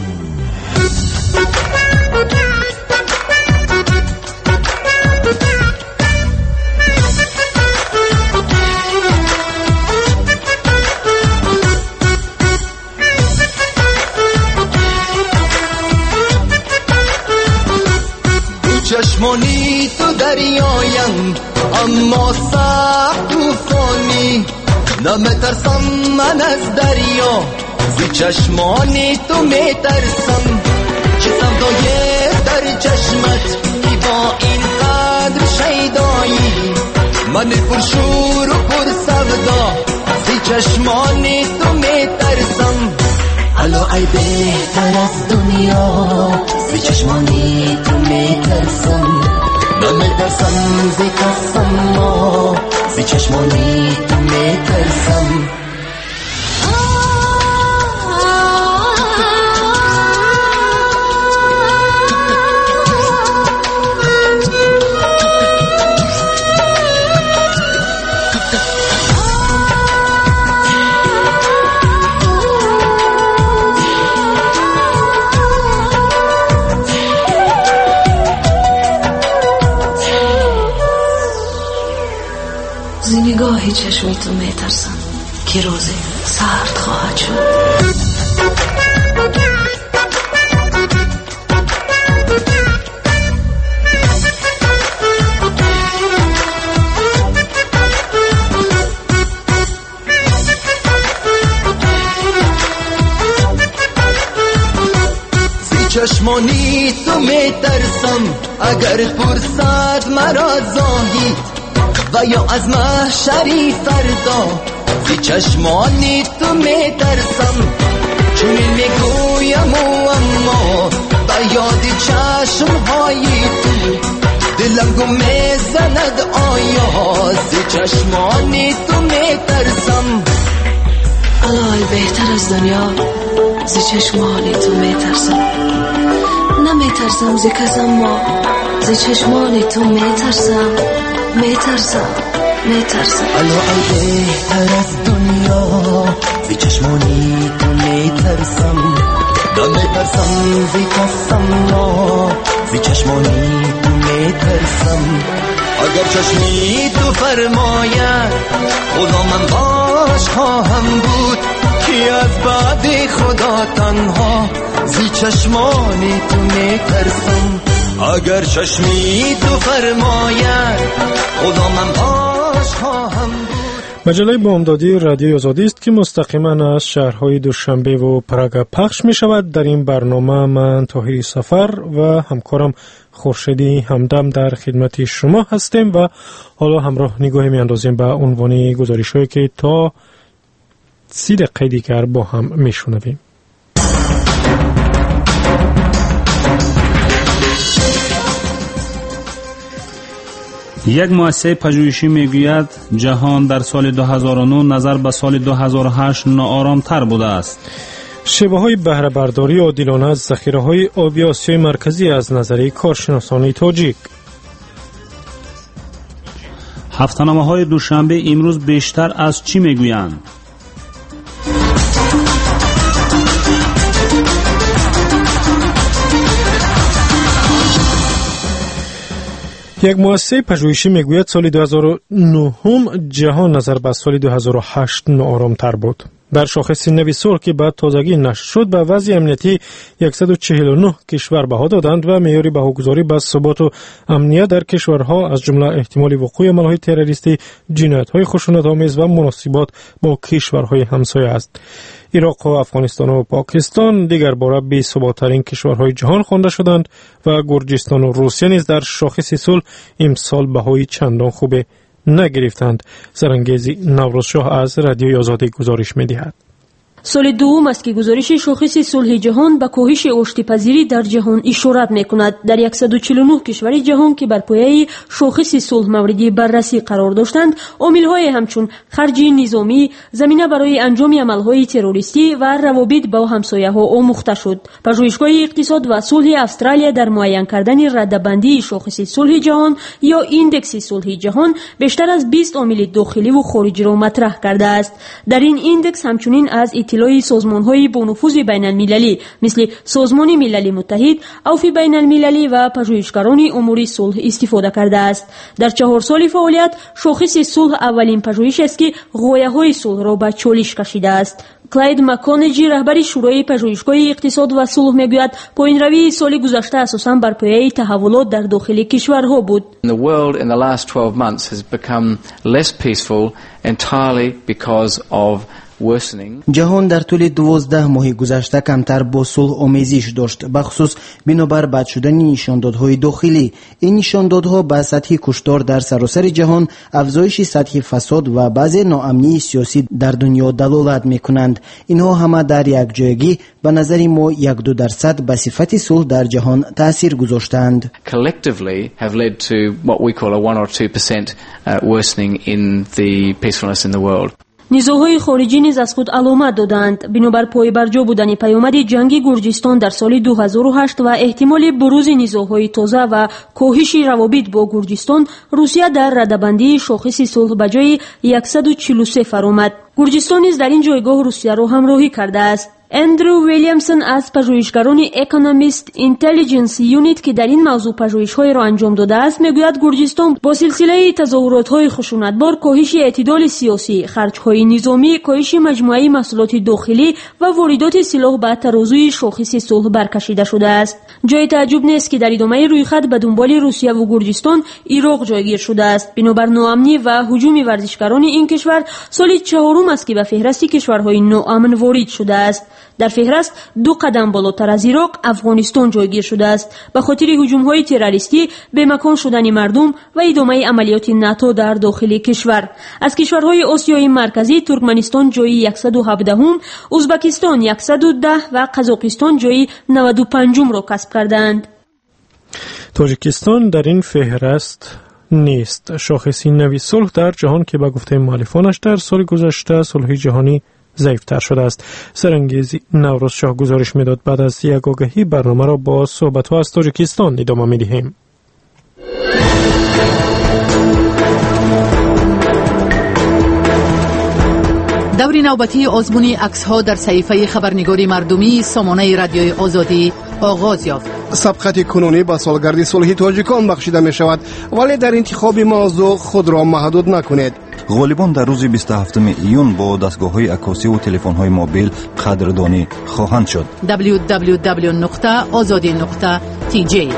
چشمانی تو دریایند اما سخت طوفانی، نمیترسم من از دریا زی چشمانی تو میترسم. چه سودای در چشمت ای با این قدر شیدایی، من پرشور و پر سودا زی چشمانی تو میترسم. الو ای بهتر از دنیا زی چشمانی تو میترسم، نمیترسم زی کسم ما زی چشمانی تو میترسم. نگاهی چشمی تو میترسم که روزی سرد خواهد شد. زی چشمانی تو میترسم، اگر پرسد مرا زاهید و یا از محشری فردا زی چشمانی تو میترسم. چون میگویم و اما به یاد چشمهای تو دلم گم میزند، آیا زی چشمانی تو میترسم. الهی بهتر از دنیا زی چشمانی تو میترسم، نمیترسم زی کسم ما زی چشمانی تو میترسم میترسم میترسم. الو ای بهتر از دنیا زی چشمانی تو میترسم، نمیترسم زی کسم ما زی چشمانی تو میترسم. اگر چشمی تو فرماید خدا من باش خواهم بود، کی از بعد خدا تنها زی چشمانی تو میترسم. اگر چشمی تو فرماید خدا من باش خواهم بود. مجله بامدادی رادیوی آزادی است که مستقیما از شهرهای دوشنبه و پراگ پخش می شود. در این برنامه من طاهری سفر و همکارم خورشیدی همدم در خدمت شما هستیم و حالا همراه نگاهی می اندازیم به عنوان گزارش هایی که تا سی دقیقه دیگر با هم می شنویم. یک مؤسسه پژوهشی میگوید جهان در سال دو هزار و نه نظر به سال دو هزار و هشت ناآرام‌تر بوده است. شیوه‌های بهره برداری عادلانه از ذخیره‌های آبی آسیای مرکزی از نظر کارشناسان تاجیک. هفته‌نامه‌های دوشنبه امروز بیشتر از چی میگویند؟ یک مؤسسه پژوهشی میگوید سال دو هزار و نه جهان نظر به سال دو هزار و هشت ناآرام‌تر بود. در شاخص نوی صلح که بعد تازگی نشر شد به وضع امنیتی صد و چهل و نه کشور بها دادند و معیار بهاگذاری به ثبات و امنیت در کشورها از جمله احتمال وقوع عملهای تروریستی، جنایت‌های خشونت‌آمیز و مناسبات با کشورهای همسایه است. عراق و افغانستان و پاکستان دیگر باره بی‌ثبات‌ترین کشورهای جهان خوانده شدند و گرجستان و روسیه نیز در شاخص صلح امسال بهای چندان خوب نگرفتند. سرانگیزی نوروزشاه از رادیوی آزادی گزارش می‌دهد. سال دوم است که گزارش شاخص صلح جهان به کاهش آشتی‌پذیری در جهان اشارت می‌کند. در صد و چهل و نه کشور جهان که بر پایه شاخص صلح مورد بررسی قرار داشتند، عامل‌های همچون خرج نظامی، زمینه برای انجام عمل‌های تروریستی و روابط با همسایه‌ها آموخته شد. پژوهشگاه اقتصاد و صلح استرالیا در معین کردن رده‌بندی شاخص صلح جهان یا ایندکس صلح جهان بیشتر از بیست عامل داخلی و خارجی را مطرح کرده است. در این ایندکس همچنین از اطلاع سازمان‌های با نفوذ بین‌المللی مثل سازمان ملل متحد، اوف بین‌المللی و پژوهشگران امور صلح استفاده کرده است. در چهار سال فعالیت شاخص صلح اولین پژوهش است که غایه‌های صلح را به چالش کشیده است. کلاید مکانجی رهبر شورای پژوهشگاه اقتصاد و صلح میگوید پایین‌روی سال گذشته اساساً بر پایه تحولات در داخل کشورها بود. The world in the last twelve months has become less peaceful entirely because of جهان در طول دوازده ماه گذشته کمتر با صلح آمیزش داشت، بخصوص بنابر بد شدن نشاندادهای داخلی. این نشاندادها به سطح کشتار در سراسر جهان، افزایش سطح فساد و بعض ناامنی سیاسی در دنیا دلالت میکنند. اینها همه در یک جایگی به نظر ما یک دو درصد به صفت صلح در جهان تاثیر گذاشتند. Collectively have led to what we call a one or two percent worsening in the peacefulness in the world. نزاع‌های خارجی نیز از خود علامت دادند. بنابر پایبرجا بودن پیامد جنگ گرجستان در سال دو هزار و هشت و احتمال بروز نزاع‌های تازه و کاهش روابط با گرجستان، روسیه در رده‌بندی شاخص صلح به جای صد و چهل و سه فرآمد. گرجستان نیز در این جایگاه روسیه را همراهی کرده است. اندرو ویلیامسون از پژوهشگران اکونومیست اینتلیجنس یونیت که در این موضوع پژوهش‌های را انجام داده است میگوید گرجستان با سلسله تظاهرات‌های خشونتبار، کاهش اعتدال سیاسی، خرج‌های نظامی، کاهش مجموعه محصولات داخلی و واردات سلاح به ترازوی شاخص صلح برکشیده شده است. جای تعجب نیست که در ادامه رویخط به دنبال روسیه و گرجستان عراق جایگیر شده است. بنابر ناامنی و هجوم ورزشکاران این کشور سال چهارم است که به فهرست کشورهای ناامن وارد شده است. در فهرست دو قدم بالاتر از عراق افغانستان جایگیر شده است به خاطر هجوم‌های تروریستی، بی‌مکان شدن مردم و ادامه عملیات ناتو در داخل کشور. از کشورهای آسیای مرکزی ترکمنستان جای صد و هفده هم، ازبکستان صد و ده و قزاقستان جای نود و پنج را کسب کردند. تاجیکستان در این فهرست نیست. شاخص نوی صلح در جهان که به گفته مؤلفانش در سال گذشته صلح جهانی ضعیف‌تر شده است. سرانگیزی نوروزشاه گزارش می‌داد. بعد از یک آگهی برنامه را با صحبت‌ها از تاجیکستان ادامه می‌دهیم. دور نوبتی آزمون عکس‌ها در صحیفه خبرنگاری مردمی سامانه رادیوی آزادی آغاز یافت. سبقت کنونی با سالگرد صلح تاجیکان بخشیده می شود، ولی در انتخاب موضوع خود را محدود نکنید. غالبان در روز بیست و هفتم ایون با دستگاه‌های عکاسی و تلفن‌های موبیل قدردانی خواهند شد. دبلیو دبلیو دبلیو نقطه آزادی نقطه تی جی.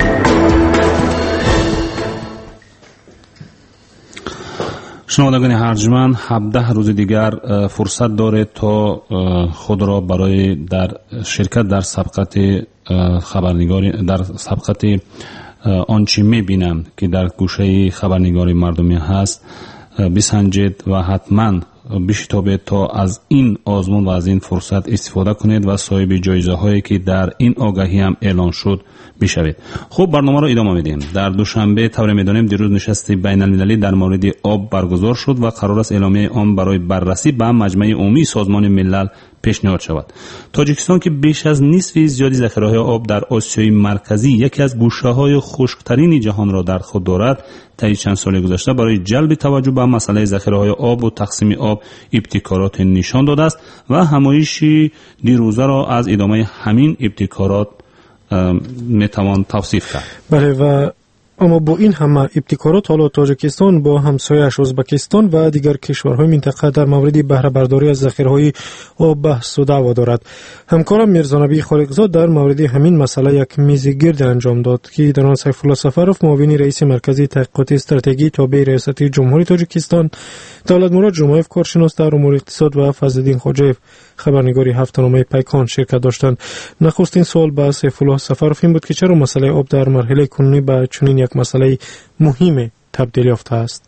شنوندگان ارجمند، هفده روز دیگر فرصت دارید تا خود را برای در شرکت در سبقت خبرنگاری در سبقت آنچه می‌بینم که در گوشه خبرنگاری مردمی هست بسنجید و حتما بشتابید تا از این آزمون و از این فرصت استفاده کنید و صاحب جایزه هایی که در این آگهی هم اعلان شد بشوید. خب برنامه را ادامه میدیم. در دوشنبه طور میدانیم دیروز نشست بین المللی در مورد آب برگزار شد و قرار است اعلامیه آن برای بررسی به مجمع عمومی سازمان ملل پیشنهاد شود. تاجیکستان که بیش از نصف زیادی ذخیره‌های آب در آسیای مرکزی، یکی از گوشه‌های خشک‌ترین جهان را در خود دارد، طی چند سال گذشته برای جلب توجه به مسئله ذخیره‌های آب و تقسیم آب ابتکارات نشان داده است و همایش دیروزه را از ادامه همین ابتکارات میتوان توصیف کرد. بله، و اما با این همه ابتکارات حالا تاجیکستان با همسایه‌اش ازبکستان و دیگر کشورهای منطقه در مورد بهره برداری از ذخیره‌های آب بحث و دعوا دارد. همکارم میرزا نبی خالقزاد در مورد همین مسئله یک میز گرد انجام داد که در آن سیف الله سفروف معاون رئیس مرکز تحقیقات استراتژی تابع ریاست جمهوری تاجیکستان، دولت مراد جمعیف کارشناس در امور اقتصاد و فضل‌الدین خواجه‌اف خبرنگاری هفته‌نامه پیکان شرکت داشتند. نخستین سوال به سیف الله سفروف این بود که چرا مسئله آب در مرحله کنونی به چنین یک مسئله مهم تبدیل یافته است.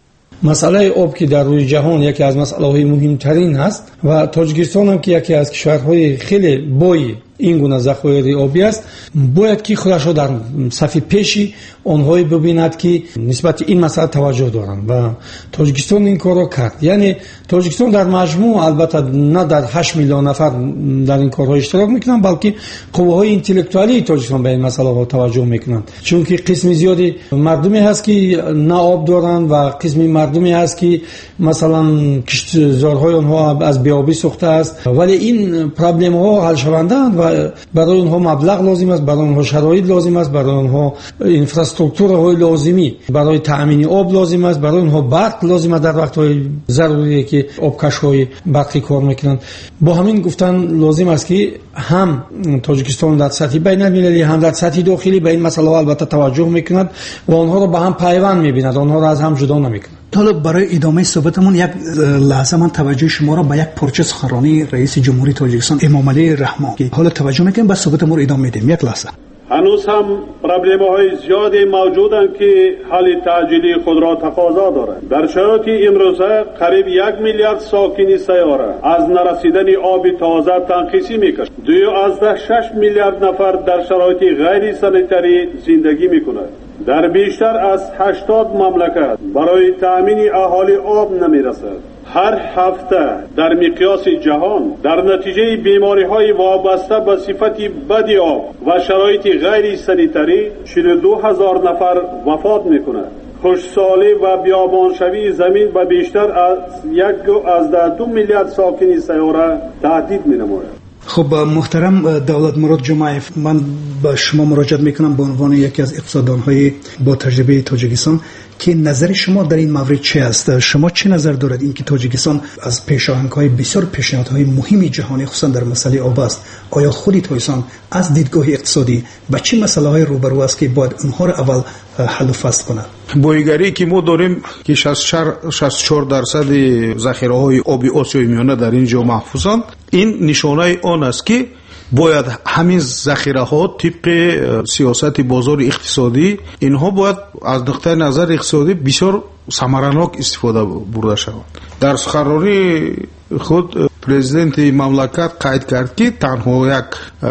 مسئله آب که در روی جهان یکی از مسائل مهمترین است و تاجیکستان هم که یکی از کشورهای خیلی بای این گونه ذخایر آبی است، باید که خودش را در صف پیشی آنهایی ببیند که نسبت این مسئله توجه دارند و تاجیکستان این کار را کرد. یعنی تاجیکستان در مجموع البته نه در هشت میلیون نفر در این کارها اشتراک میکنند، بلکه قوه‌های اینتלקتوالی تاجیکستان به این مسئله ها توجه میکنند، چون که قسم زیادی مردمی هست که نه آب دارند و قسم مردمی هست که مثلا کشتزارهای آنها از بیابی سوخته است، ولی این پرابلم ها حل شوندند و برای اونها مبلغ لازم است، برای اونها شرایط لازم است، برای اونها اینفراستراکچورهای لازمی برای تأمین آب لازم است، برای اونها برق لازم است در وقت‌های ضروری که آبکش‌های برقی کار میکنند. با همین گفتن لازم است که هم تاجیکستان در سطح بین‌المللی هم در سطح داخلی به این مسئله البته توجه میکند و آنها را به هم پیوند میبیند، آنها را از هم جدا نمیکند. حالا برای ادامه صحبتمون یک لحظه من توجه شما را به یک پرچه سخنرانی رئیس جمهوری تاجیکستان امامعلی رحمان که حالا توجه میکنیم بعد صحبتمون رو ادامه میدیم. یک لحظه. هنوز هم پرابلم‌های زیادی موجودند که حل تعجیلی خود را تقاضا دارند. در شرایط امروزه قریب یک میلیارد ساکن سیاره از نرسیدن آب تازه تنقیسی میکشند. دو از شش میلیارد نفر در شرایط غیر سانیتری زندگی میکنند. در بیشتر از هشتاد مملکت برای تأمین اهالی آب نمیرسد. هر هفته در مقیاس جهان در نتیجه بیماری‌های وابسته به صفت بد آب و شرایط غیر سانیتری چهل و دو هزار نفر وفات می‌کنند. خشکسالی و بیابانشوی زمین به بیشتر از یک از دو میلیارد ساکن سیاره تهدید می‌نماید. خب محترم دولت مراد جمعیف، من به شما مراجعه میکنم به عنوان یکی از اقتصاددان‌های با تجربه تاجیکستان که نظر شما در این مورد چه است؟ شما چه نظر دارید اینکه تاجیکستان از پیشاهنگ‌های بسیار پیشنهادهای مهمی جهانی خصوصا در مسئله آب است؟ آیا خودی تاجیکستان از دیدگاه اقتصادی به چه مسائل‌های روبرو است که باید اونها را اول حل و فصل کنه؟ بایگری که ما داریم که شصت و چهار درصد ذخیره‌های آبی آسیای میانه در اینجا محفوظند، این نشانه آن است که باید همین ذخیره ها طبق سیاست بازار اقتصادی اینها باید از نقطه نظر اقتصادی بسیار ثمرناک استفاده برده شود. در سخنرانی خود پرزیدنت مملکت قید کرد که تنها یک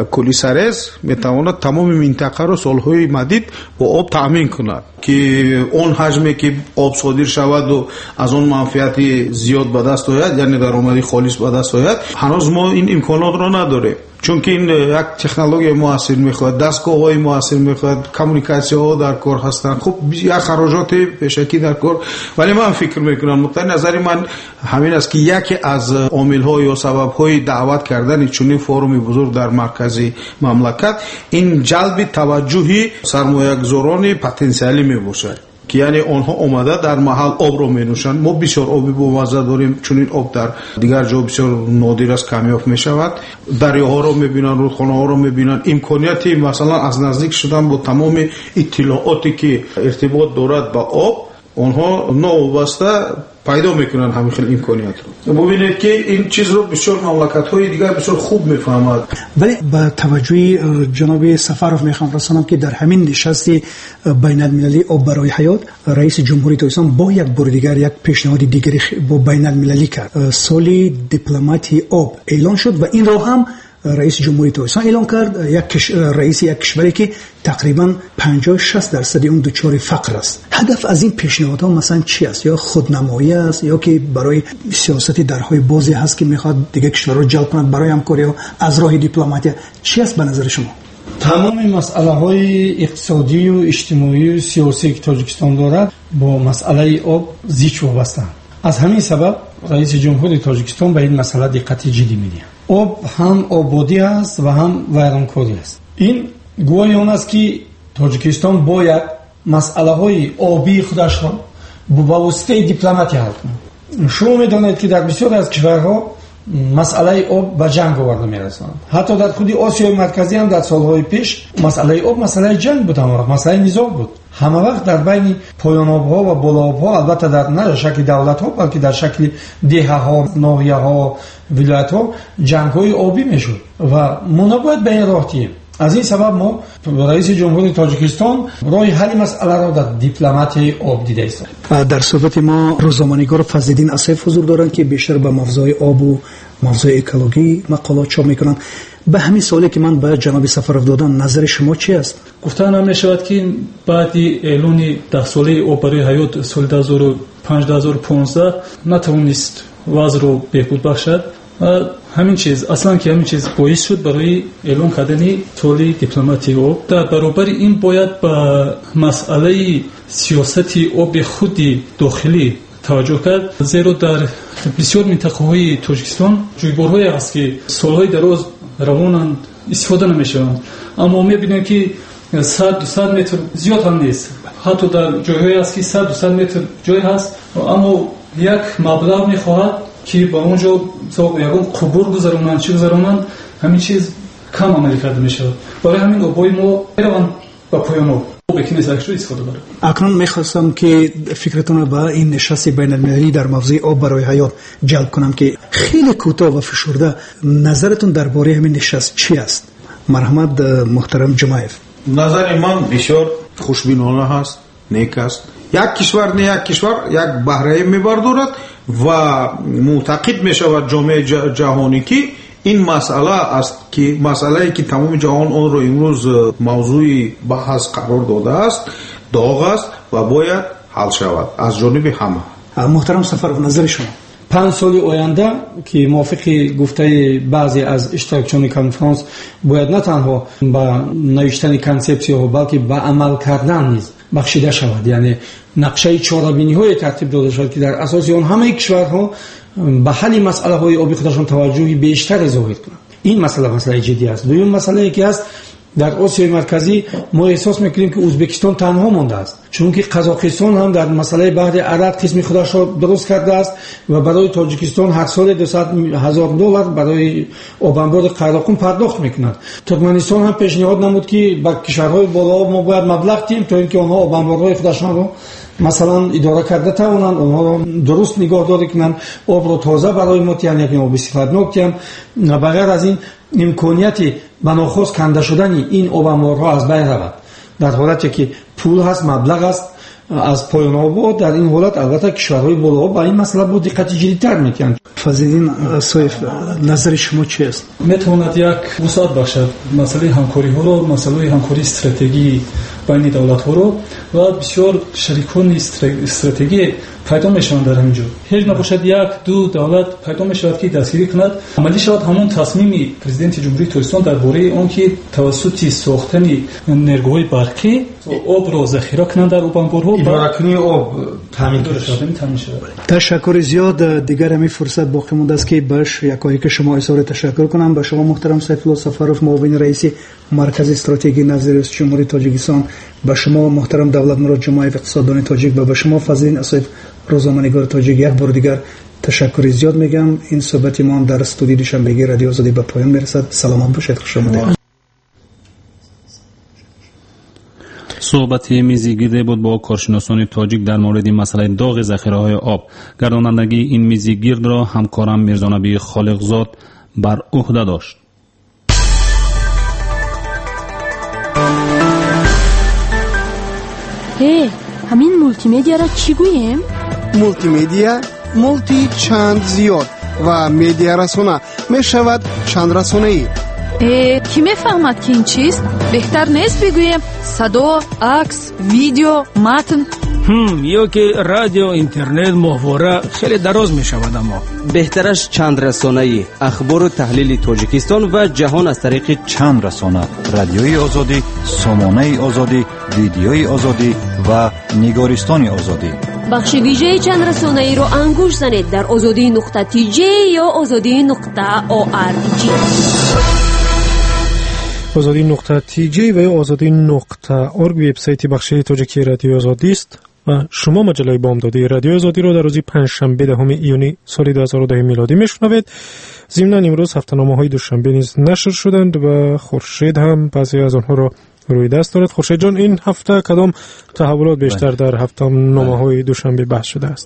کلیسرز میتواند تمام منطقه را سالهای مدید با آب تامین کند که اون حجمی که آب صادر شود و از اون منفعت زیاد به دست آید، یعنی درآمدی خالص به دست آید، هنوز ما این امکانات را نداریم، چون که این یک تکنولوژی موثر میخواد، دستگاه‌های موثر میخواد، کمیونیکاسیون‌ها در کار هستند، خب یک خراجات پیشکی در کار. ولی من فکر میکنم مطمئن نظر من همین است که یکی از عامل‌ها یا سبب‌های دعوت کردن چنین فورومی بزرگ در مرکزی مملکت این جلب توجه سرمایه‌گذاران پتانسیلی میباشد که یعنی آنها اومده در محل آب رو مینوشند. ما بسیار آبی با مزه داریم، چون این آب در دیگر جا بسیار نادر است، کمیاب میشود. دریاها رو میبینن، رودخانه ها رو میبینن. امکانیتی مثلا از نزدیک شدن با تمام اطلاعاتی که ارتباط دارد با آب آنها نوابسته پیدا میکنن همین خیلی امکانیت رو. ببینید که این چیز رو بسیار مملکت‌های دیگر بسیار خوب میفهمند. ولی با توجه جناب سفروف میخوام رسانم که در همین نشست بین المللی آب برای حیات رئیس جمهوری تاجیکستان با یک بار دیگر یک پیشنهاد دیگری با بین المللی کرد. سال دیپلماتی آب اعلان شد و این را هم رئیس جمهوری تاجیکستان اعلان کرد. یک رئیس یک کشوری که تقریبا پنجاه شصت درصد اون دچار فقر است. هدف از این پیشنهادها مثلا چی است؟ یا خودنمایی است یا که برای سیاست درهای بازی هست که میخواد دیگه کشورها جلب کند برای همکاری از راه دیپلماتی؟ چی است به نظر شما؟ تمام مسئله های اقتصادی و اجتماعی و سیاسی که تاجیکستان دارد با مسئله آب زیچ وابسته. از همین سبب رئیس جمهوری تاجیکستان به این مسئله دقت جدی می‌دهد. آب هم آبادی است و هم ویرانکاری است. این گواهی آن است که تاجیکستان باید масъалаҳои обии худашро ба воситаи дипломатия ҳал кунад. шумо медонед ки дар бисёре аз кишварҳо масъалаи об ба ҷанг оварда мерасонанд. ҳатто дар худи осиёи марказӣ ҳам дар солҳои пеш масъалаи об масъалаи ҷанг буд, ҳама вақт масъалаи низоъ буд. ҳама вақт дар байни поёнобҳо ва болообҳо, албатта дар на дар шакли давлатҳо, балки дар шакли деҳаҳо, ноҳияҳо, вилоятҳо ҷангҳои обӣ мешуд ва мо набояд ба ин роҳ тием. аз ин сабаб мо раиси ҷумҳури Тоҷикистон роҳи ҳалли масъаларо дар дипломатияи об дида истод. дар суҳбати мо рӯзноманигор Фазлиддин Асаев ҳузур доранд ки бештар ба мавзӯи обу мавзӯи экологӣ мақолот чоп мекунанд. ба ҳамин суоле ки ман ба ҷаноби Сафаров додам, назари шумо чи аст? гуфтан мешавад ки баъди эълони даҳсолаи об барои ҳаёт соли дуҳазору панҷ дуҳазору понздаҳ натавонист вазъро беҳбуд бахшад. ҳамин чиз аслан ки ҳамин чиз боис шуд барои эълон кардани соли дипломатии об. дар баробари ин бояд ба масъалаи сиёсати оби худи дохилӣ таваҷҷӯҳ кард, зеро дар бисёр минтақаҳои Тоҷикистон ҷӯйборҳое ҳаст ки солҳои дароз равонанд, истифода намешаванд, аммо мебинем ки сад дусад метр зиёд ҳам нест. ҳатто дар ҷойҳое ҳаст ки сад дусад метр ҷой ҳаст, аммо як маблағ мехоҳад ки ба онҷо ягон қубур гузаронанд, чӣ гузаронанд, ҳамин чиз кам амалӣ карда мешавад. барои ҳамин обҳои мо мераванд ба поёноб. акнун мехостам ки фикратона ба ин нишасти байналмилалӣ дар мавзӯи об барои ҳаёт ҷалб кунам ки хеле кӯтоҳ ва фишурда назаратон дар бораи ҳамин нишаст чӣ аст? марҳамат муҳтарам Ҷумаев. назари ман бисёр хушбинона ҳаст, нек аст. як кишвар не як кишвар як баҳраи мебардорад ва мӯътақид мешавад ҷомеаи ҷаҳонӣ ки ин масъала аст ки масъалае ки тамоми ҷаҳон онро имрӯз мавзӯи баҳс қарор додааст, доғ аст ва бояд ҳал шавад аз ҷониби ҳама. муҳтарам Сафаров, назари шумо? панҷ соли оянда ки мувофиқи гуфтаи баъзе аз иштирокчиёни конферанс бояд на танҳо ба навиштани консепсияҳо, балки ба амал кардан низ бахшида шавад. яъне нақшаи чорабиниҳое тартиб дода шавад ки дар асоси он ҳамаи кишварҳо ба ҳалли масъалаҳои оби худашон таваҷҷӯҳи бештаре зоҳир кунанд. ин масъала масъалаи ҷиддӣ аст. дуюм масъалае ки аст, дар осиёи марказӣ мо эҳсос мекунем ки ӯзбекистон танҳо мондааст, чунки қазоқистон ҳам дар масъалаи баҳри арак қисми худашро дуруст кардааст ва барои тоҷикистон ҳар соли дусад ҳазор доллар барои обанбори Қайроқум пардохт мекунад. туркманистон ҳам пешниҳод намуд ки ба кишварҳои болоо мо бояд маблағ диҳем то ин ки онҳо обанборҳои худашонро масалан идора карда тавонанд, онҳоро дуруст нигоҳдорӣ кунанд, обро тоза барои мо тиҳанд, як оби сифатнок тиҳанд. ба ғайр аз ин имконияти ба нохост канда шудани ин обанборҳо аз байн равад. дар ҳолате ки пул ҳаст, маблағ аст аз поёнобҳо, дар ин ҳолат албатта кишварҳои болоо ба ин масъала бо диққати ҷиддитар мекунанд. Фазлиддин Асаев, назари шумо чи аст? метавонад як вусъат бахшад масъалаи ҳамкориҳоро, масъалаи ҳамкории стратегии байни давлатҳоро ва бисёр шарикони стратегӣ пайдо мешаванд дар ҳамин ҷо. ҳеҷ набошад як ду давлат пайдо мешавад ки дастгирӣ кунад, амалӣ шавад ҳамон тасмими президенти ҷумҳурии Тоҷикистон дар бораи он ки тавассути сохтани нергоҳои барқӣ обро захира кунанд дар обанборҳо, идоракунии об таъмин шавад. ташаккури зиёд. дигар ҳамин фурсат боқӣ мондааст ки баш якоеки шумо изҳори ташаккур кунам. ба шумо муҳтарам Сайфулло Сафаров, муовини раиси маркази стратегии назди риёсати ҷумҳурии Тоҷикистон, ба шумо муҳтарам Давлатмурод Ҷумаев, иқтисоддони тоҷик, ва ба шумо Фазлиддин Асаев, рӯзноманигори тоҷик, як бор дигар ташаккури зиёд мегӯям. ин суҳбати мо дар студияи душанбегии радиои Озодӣ ба поён мерасад. саломат бошед, хушомадед. суҳбати мизи гирде буд бо коршиносони тоҷик дар мавриди масъалаи доғи захираҳои об. гардонандагии ин мизи гирдро ҳамкорам Мирзонабии Холиқзод бар уҳда дошт. ҳе, ҳамин мултимедияро чӣ гӯем? мултимедия мулти чанд зиёд ва медиарасона мешавад чандрасонаӣ. э ки мефаҳмад ки ин чист? беҳтар нест бигӯем садо, акс, видео, матн? ҳм ё ки радио, интернет, моҳвора хеле дароз мешавад. аммо беҳтараш чандрасонаӣ, ахбору таҳлили Тоҷикистон ва ҷаҳон аз тариқи чандрасона, радиои озодӣ, сомонаи озодӣ, видеои озодӣ ва нигористони озодӣ. бахши вижаи чандрасонаиро ангуш занед дар озодӣ нуқта ти ҷей ё озодӣ нуқта орг. آزادی نقطه تی جی و یا آزادی نقطه ارگ وبسایت بخش تاجیکی رادیو آزادی است و شما مجله بامدادی رادیو آزادی را در روز پنجشنبه دهم ایونی سال دو هزار و ده میلادی میشنوید. ضمناً امروز هفته‌نامه‌های دوشنبه نیز نشر شدند و خورشید هم بعضی از آنها را روی دست دارد. خورشید جان، این هفته کدام تحولات بیشتر در هفته‌نامه‌های دوشنبه بحث شده است؟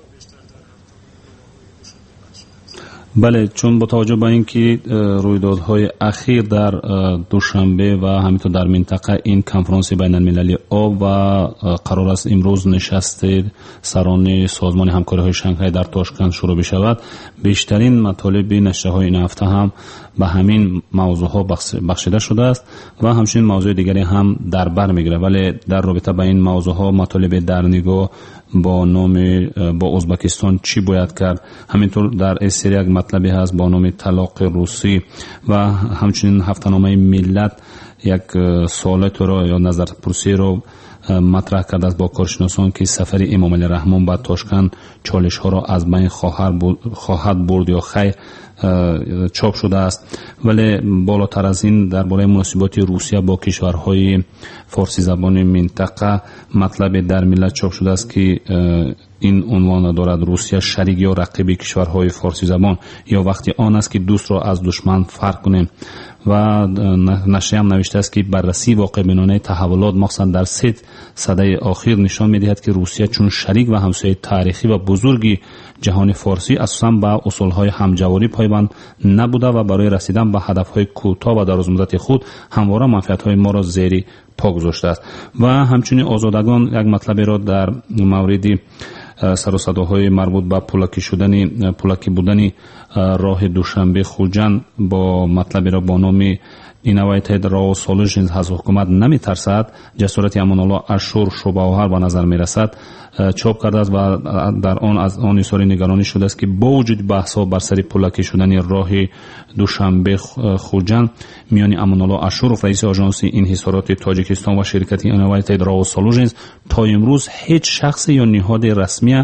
بله، چون با توجه به اینکه رویدادهای اخیر در دوشنبه و همینطور در منطقه این کنفرانس بین المللی آب و قرار است امروز نشست سران سازمان همکاری‌های شانگهای در تاشکند شروع بشود، بیشترین مطالب نشریه‌های این هفته هم به همین موضوعها بخشیده شده است و همچنین موضوع دیگری هم در بر میگیره. ولی در رابطه با این موضوعها مطالب در نگاه با نام با ازبکستان چی باید کرد، همینطور در اسیر یک مطلبی هست با نام طلاق روسی و همچنین هفته‌نامه ملت یک سوالات را یا نظر پرسی را مطرح کرده است با کارشناسان که سفر امام علی رحمان به تاشکند چالش ها را از بین خواهد برد یا خیر چاپ شده است. ولی بالاتر از این درباره مناسبات روسیه با کشورهای فارسی زبان منطقه مطلب در ملت چاپ شده است که این عنوان دارد: روسیه شریک یا رقیب کشورهای فارسی زبان یا وقتی آن است که دوست را از دشمن فرق کنیم. و نشریه هم نوشته است که بررسی واقع بینانه تحولات مخصوصا در سه سده اخیر نشان می‌دهد که روسیه چون شریک و همسایه تاریخی و بزرگی جهان فارسی اساساً به اصولهای همجواری پایبند نبوده و برای رسیدن به هدفهای کوتاه و درازمدت خود همواره منفعت‌های ما را زیر پا گذاشته است. و همچنین آزادگان یک مطلبی را در مورد سر و صداهای مربوط به پولاکی شدن پولاکی بودن راه دوشنبه خوجند با مطلبی را با نام اینوایتد راو سولوشنز از حکومت نمی ترسد، جسارت امان الله اشور شبه آور به نظر می رسد چاپ کرده است و در آن از آن اظهار نگرانی شده است که با وجود بحث‌ها بر سر پولاکی شدن راه دوشنبه خوجند میان امان الله اشور رئیس آژانس انحصارات تاجیکستان و شرکت اینوایتد راو سولوشنز تا امروز هیچ شخص یا نهاد رسمی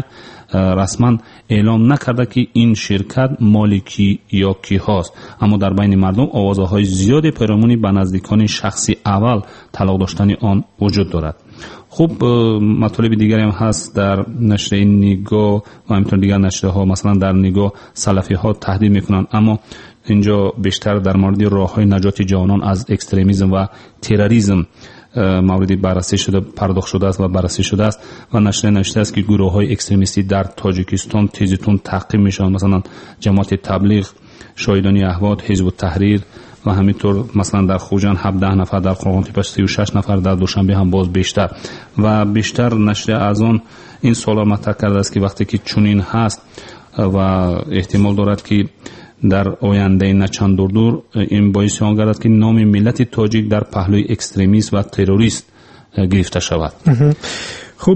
رسما اعلام نکرده که این شرکت مالکی یا کی هاست، اما در بین مردم آوازهای زیادی پیرامون به نزدیکان شخصی اول طلاق داشتن آن وجود دارد. خب مطالب دیگری هم هست در نشریه نگاه و همینطور دیگر نشریه ها، مثلا در نگاه سلفی ها تهدید میکنند، اما اینجا بیشتر در مورد راه های نجات جوانان از اکستریمیسم و تروریسم موردی بررسی شده پرداخت شده است و بررسی شده است و نشریه نوشته است که گروه های اکستریمیستی در تاجیکستان تیزتون تعقیب میشن، مثلا جماعت تبلیغ، شاهدانی احواد، حزب التحریر و همینطور مثلا در خوجند هفده نفر، در قرغانتیپه سی و شش نفر، در دوشنبه هم باز بیشتر. و بیشتر نشریه از آن این سوال مطرح کرده است که وقتی که چنین هست و احتمال دارد که در آینده نه چند دور دور این باعث آن گردد که نام ملت تاجیک در پهلوی اکستریمیست و تروریست گرفته شود. خوب،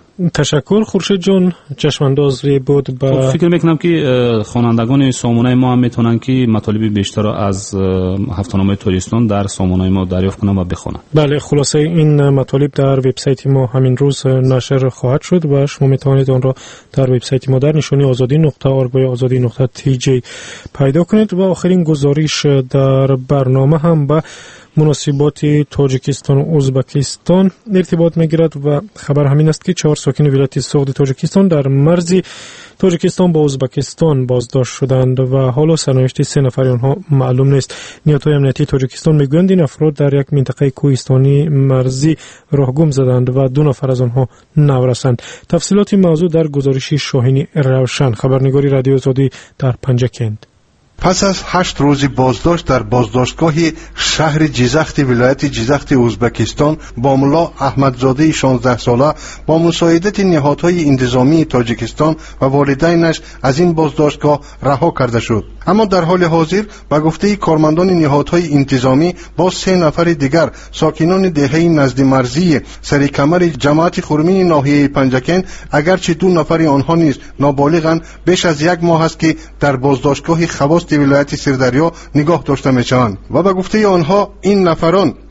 تشکر خورشید جان، چشماندازی بود. با فکر میکنم که خوانندگان سامانه ما هم میتونن که مطالب بیشتر را از هفته‌نامه تاجیکستان در سامانه ما دریافت کنن و بخونن. بله، خلاصه این مطالب در وبسایت ما همین روز نشر خواهد شد و شما میتوانید آن را در وبسایت ما در نشانی آزادی نقطه ارگ و آزادی نقطه تی جی پیدا کنید. و آخرین گزارش در برنامه هم با مناسبات تاجیکستان و ازبکستان ارتباط میگیرد و خبر همین است که چهار ساکن ولایت سوغد تاجیکستان در مرز تاجیکستان با ازبکستان بازداشت شدند و حالا سرنوشت سه نفر آنها معلوم نیست. نیروهای امنیتی تاجیکستان میگویند این افراد در یک منطقه کوهستانی مرزی راهگم زدند و دو نفر از آنها نورسند. تفصیلات این موضوع در گزارش شاهین روشن، خبرنگاری رادیو آزادی در پنجکند. پس از هشت روز بازداشت در بازداشتگاه شهر جیزخت ولایت جیزخت ازبکستان با ملا احمدزاده شانزده ساله با مساعدت نهادهای انتظامی تاجیکستان و والدینش از این بازداشتگاه رها کرده شد. اما در حال حاضر به گفته کارمندان نهادهای انتظامی با سه نفر دیگر ساکنان دهه نزد مرزی سرکمر جماعت خرمی ناحیه پنجکن، اگرچه دو نفر آنها نیز نابالغند، بیش از یک ماه است که در بازداشتگاه خواست ولایت سردریا نگاه داشته میشوند و به گفته آنها این نفران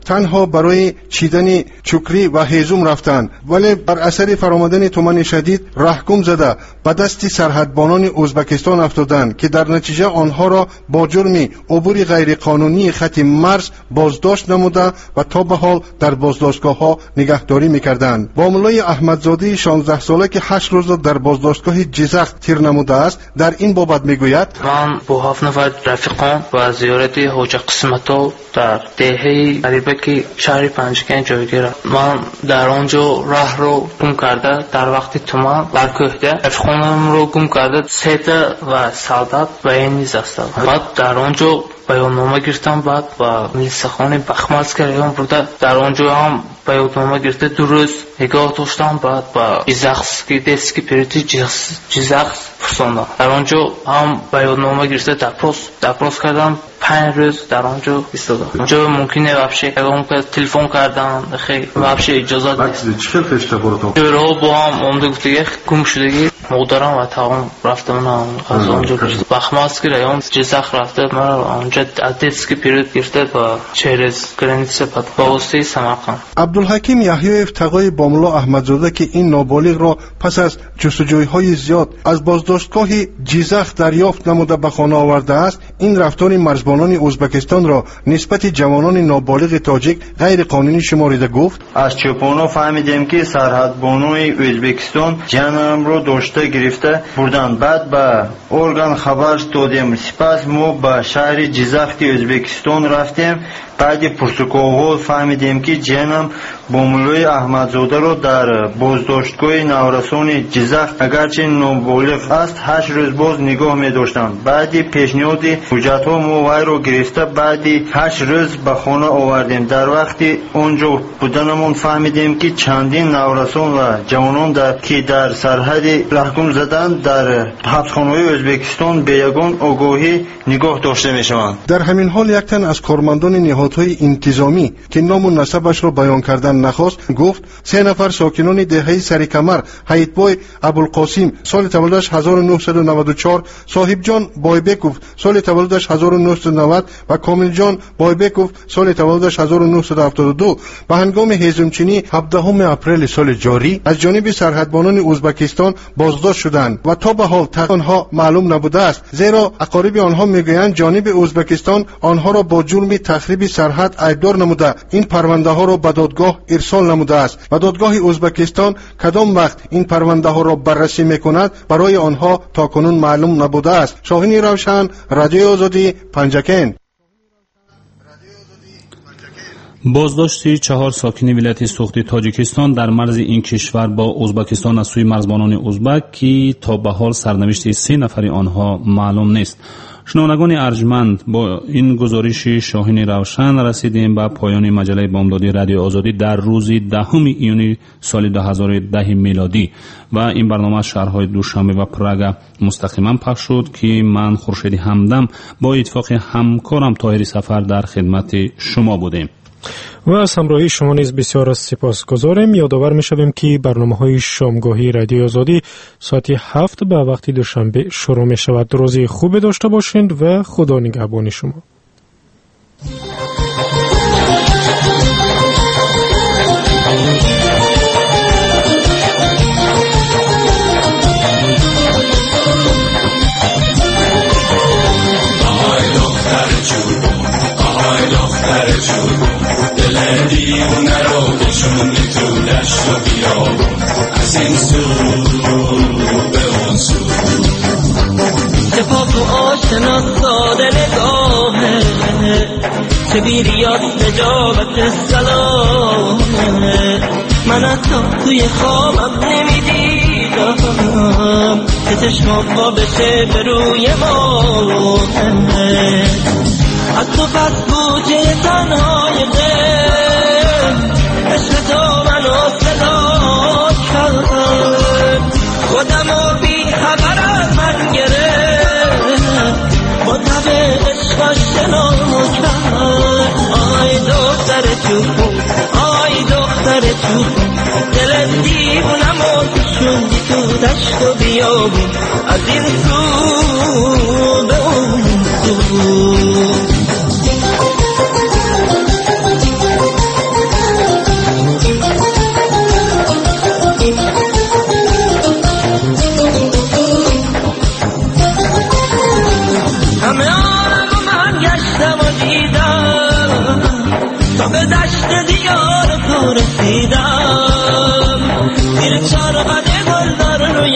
تنها برای چیدن چکری و هیزم رفتند، ولی بر اثر فرآمدن تمن شدید رهگم زده به دست سرحدبانان ازبکستان افتادند که در نتیجه آنها را با جرم عبور غیرقانونی خط مرز بازداشت نموده و تا به حال در بازداشتگاه‌ها نگهداری می‌کردند. باملای احمدزاده شانزده ساله که هشت روز در بازداشتگاه جیزخ تیر نموده است در این بابت میگوید: من با هفت نفر رفیقان و زیارت حاج قسمت‌ها در دهه قریبه که شهر پنجگان جایگیر، من در آنجا راه رو گم کرده در وقت تومان در کوهده رفیقانم رو گم کرده سیده و سالدات و این نیز است. بعد در آنجا بیاننامه گرفتم، بعد با میلسخانه بخملس کردم بوده، در آنجا هم بیاننامه گرفته دو روز نگاه داشتم، بعد با جیزخ که دستی پریتی جیزخ پرساندم، در آنجا هم بیاننامه گرفته دپروس دپروس کردم، پنج روز در آنجا ایستادم. اونجا ممکنه وابشه اگه که تلفن کردن خیلی وابشه اجازه نیست. چه فشته برات؟ جورا با هم اومده گفته گم شدگی مادرم و تاون رفتم من از اونجا بخماس که رایون جیزخ رفته مرا اونجا دستی پریت گرفته با چهرز گرانیسه پد با واسطه سمرقند. عبدالحکیم یحیی افتقای باملا احمدزاده که این نابالغ را پس از جستجوهای زیاد از بازداشتگاه جیزخ دریافت نموده به خانه آورده است، این رفتار مرزبانان ازبکستان را نسبت جوانان نابالغ تاجیک غیر قانونی شماریده. گفت: از چوپانا فهمیدیم که سرحدبانوی ازبکستان جانم را داشته گرفته بردند. بعد به ارگان خبر دادیم، سپس ما به شهر جیزخ ازبکستان رفتیم. بعد پرسکوها فهمیدیم که جانم باملای احمدزاده را در بازداشتگاه نورسان جیزخ اگرچه نابالغ است هشت روز باز نگاه می داشتند. بعد پیشنهاد حجت‌ها ما وی را گرفته بعد هشت روز به خانه آوردیم. در وقتی آنجا بودنمون فهمیدیم که چندین نورسان و جوانان در که در سرحد رهگم زدند در حبسخانه‌های ازبکستان به یگان آگاهی نگاه داشته می شوند. در همین حال یک تن از کارمندان نهادهای انتظامی که نام و نسبش را بیان کردن نخواست گفت سه نفر ساکنان دهه سرکمر حیدبای ابوالقاسم سال تولدش هزار و نهصد و نود و چهار، صاحب جان بایبکوف سال تولدش هزار و نهصد و نود و کامل جان بایبکوف سال تولدش هزار و نهصد و هفتاد و دو به هنگام هیزمچینی هفدهم اپریل سال جاری از جانب سرحدبانان ازبکستان بازداشت شدند و تا به حال آنها معلوم نبوده است، زیرا اقارب آنها میگویند جانب ازبکستان آنها را با جرم تخریب سرحد ایبدار نموده این پرونده ها را به دادگاه ارسال نموده است و دادگاه ازبکستان کدام وقت این پرونده ها را بررسی میکند برای آنها تا کنون معلوم نبوده است. شاهین روشن، رادیوی آزادی، پنجکن. بازداشت چهار ساکن ولایت سوختی تاجیکستان در مرز این کشور با ازبکستان از سوی مرزبانان ازبک که تا به حال سرنوشت سه نفر آنها معلوم نیست. شنوندگان ارجمند، با این گزارش شاهین روشن رسیدیم به پایان مجله بامدادی رادیو آزادی در روز دهم ایون سال دو هزار و ده میلادی و این برنامه شهرهای دوشنبه و پراگ مستقیما پخش شد که من خورشید همدم با اتفاق همکارم طاهر سفر در خدمت شما بودیم. و از همراهی شما نیز بسیار سپاسگزاریم. یادآور می‌شویم که برنامه‌های شامگاهی رادیو آزادی ساعت هفت به وقت دوشنبه شروع می‌شود. روزی خوب داشته باشید و خدا نگهبان شما. دیوونه رو کشوندی تو دشت و بیابون از این سو به اون سو چه پاک و آشنا ساده نگاهه چه بیریاد نجابت سلامه من حتی توی خوابم نمیدیدم که چشمام با بشه به روی ما از تو پس بوجه تنهای دل عشق تو منو صدا کرد خودم و بی خبر از من گرفت با تب عشق آشنا کرد آی دختر چوب آی دختر چوب دل دیوونم و کشوندی تو دشت و بیابون از این سو به اون سو برگشتم و دیدم تا به دشت دیار تو رسیدم زیر چارقد گلدار روی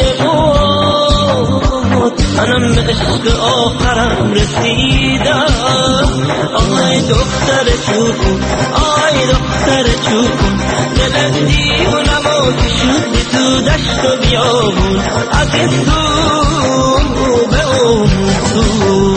بود منم به عشق آخرم رسیدم آی دختر چوبون آی دختر چوبون دل دیونم و کشوندی تو دشت و بیابون از این تو به اون تو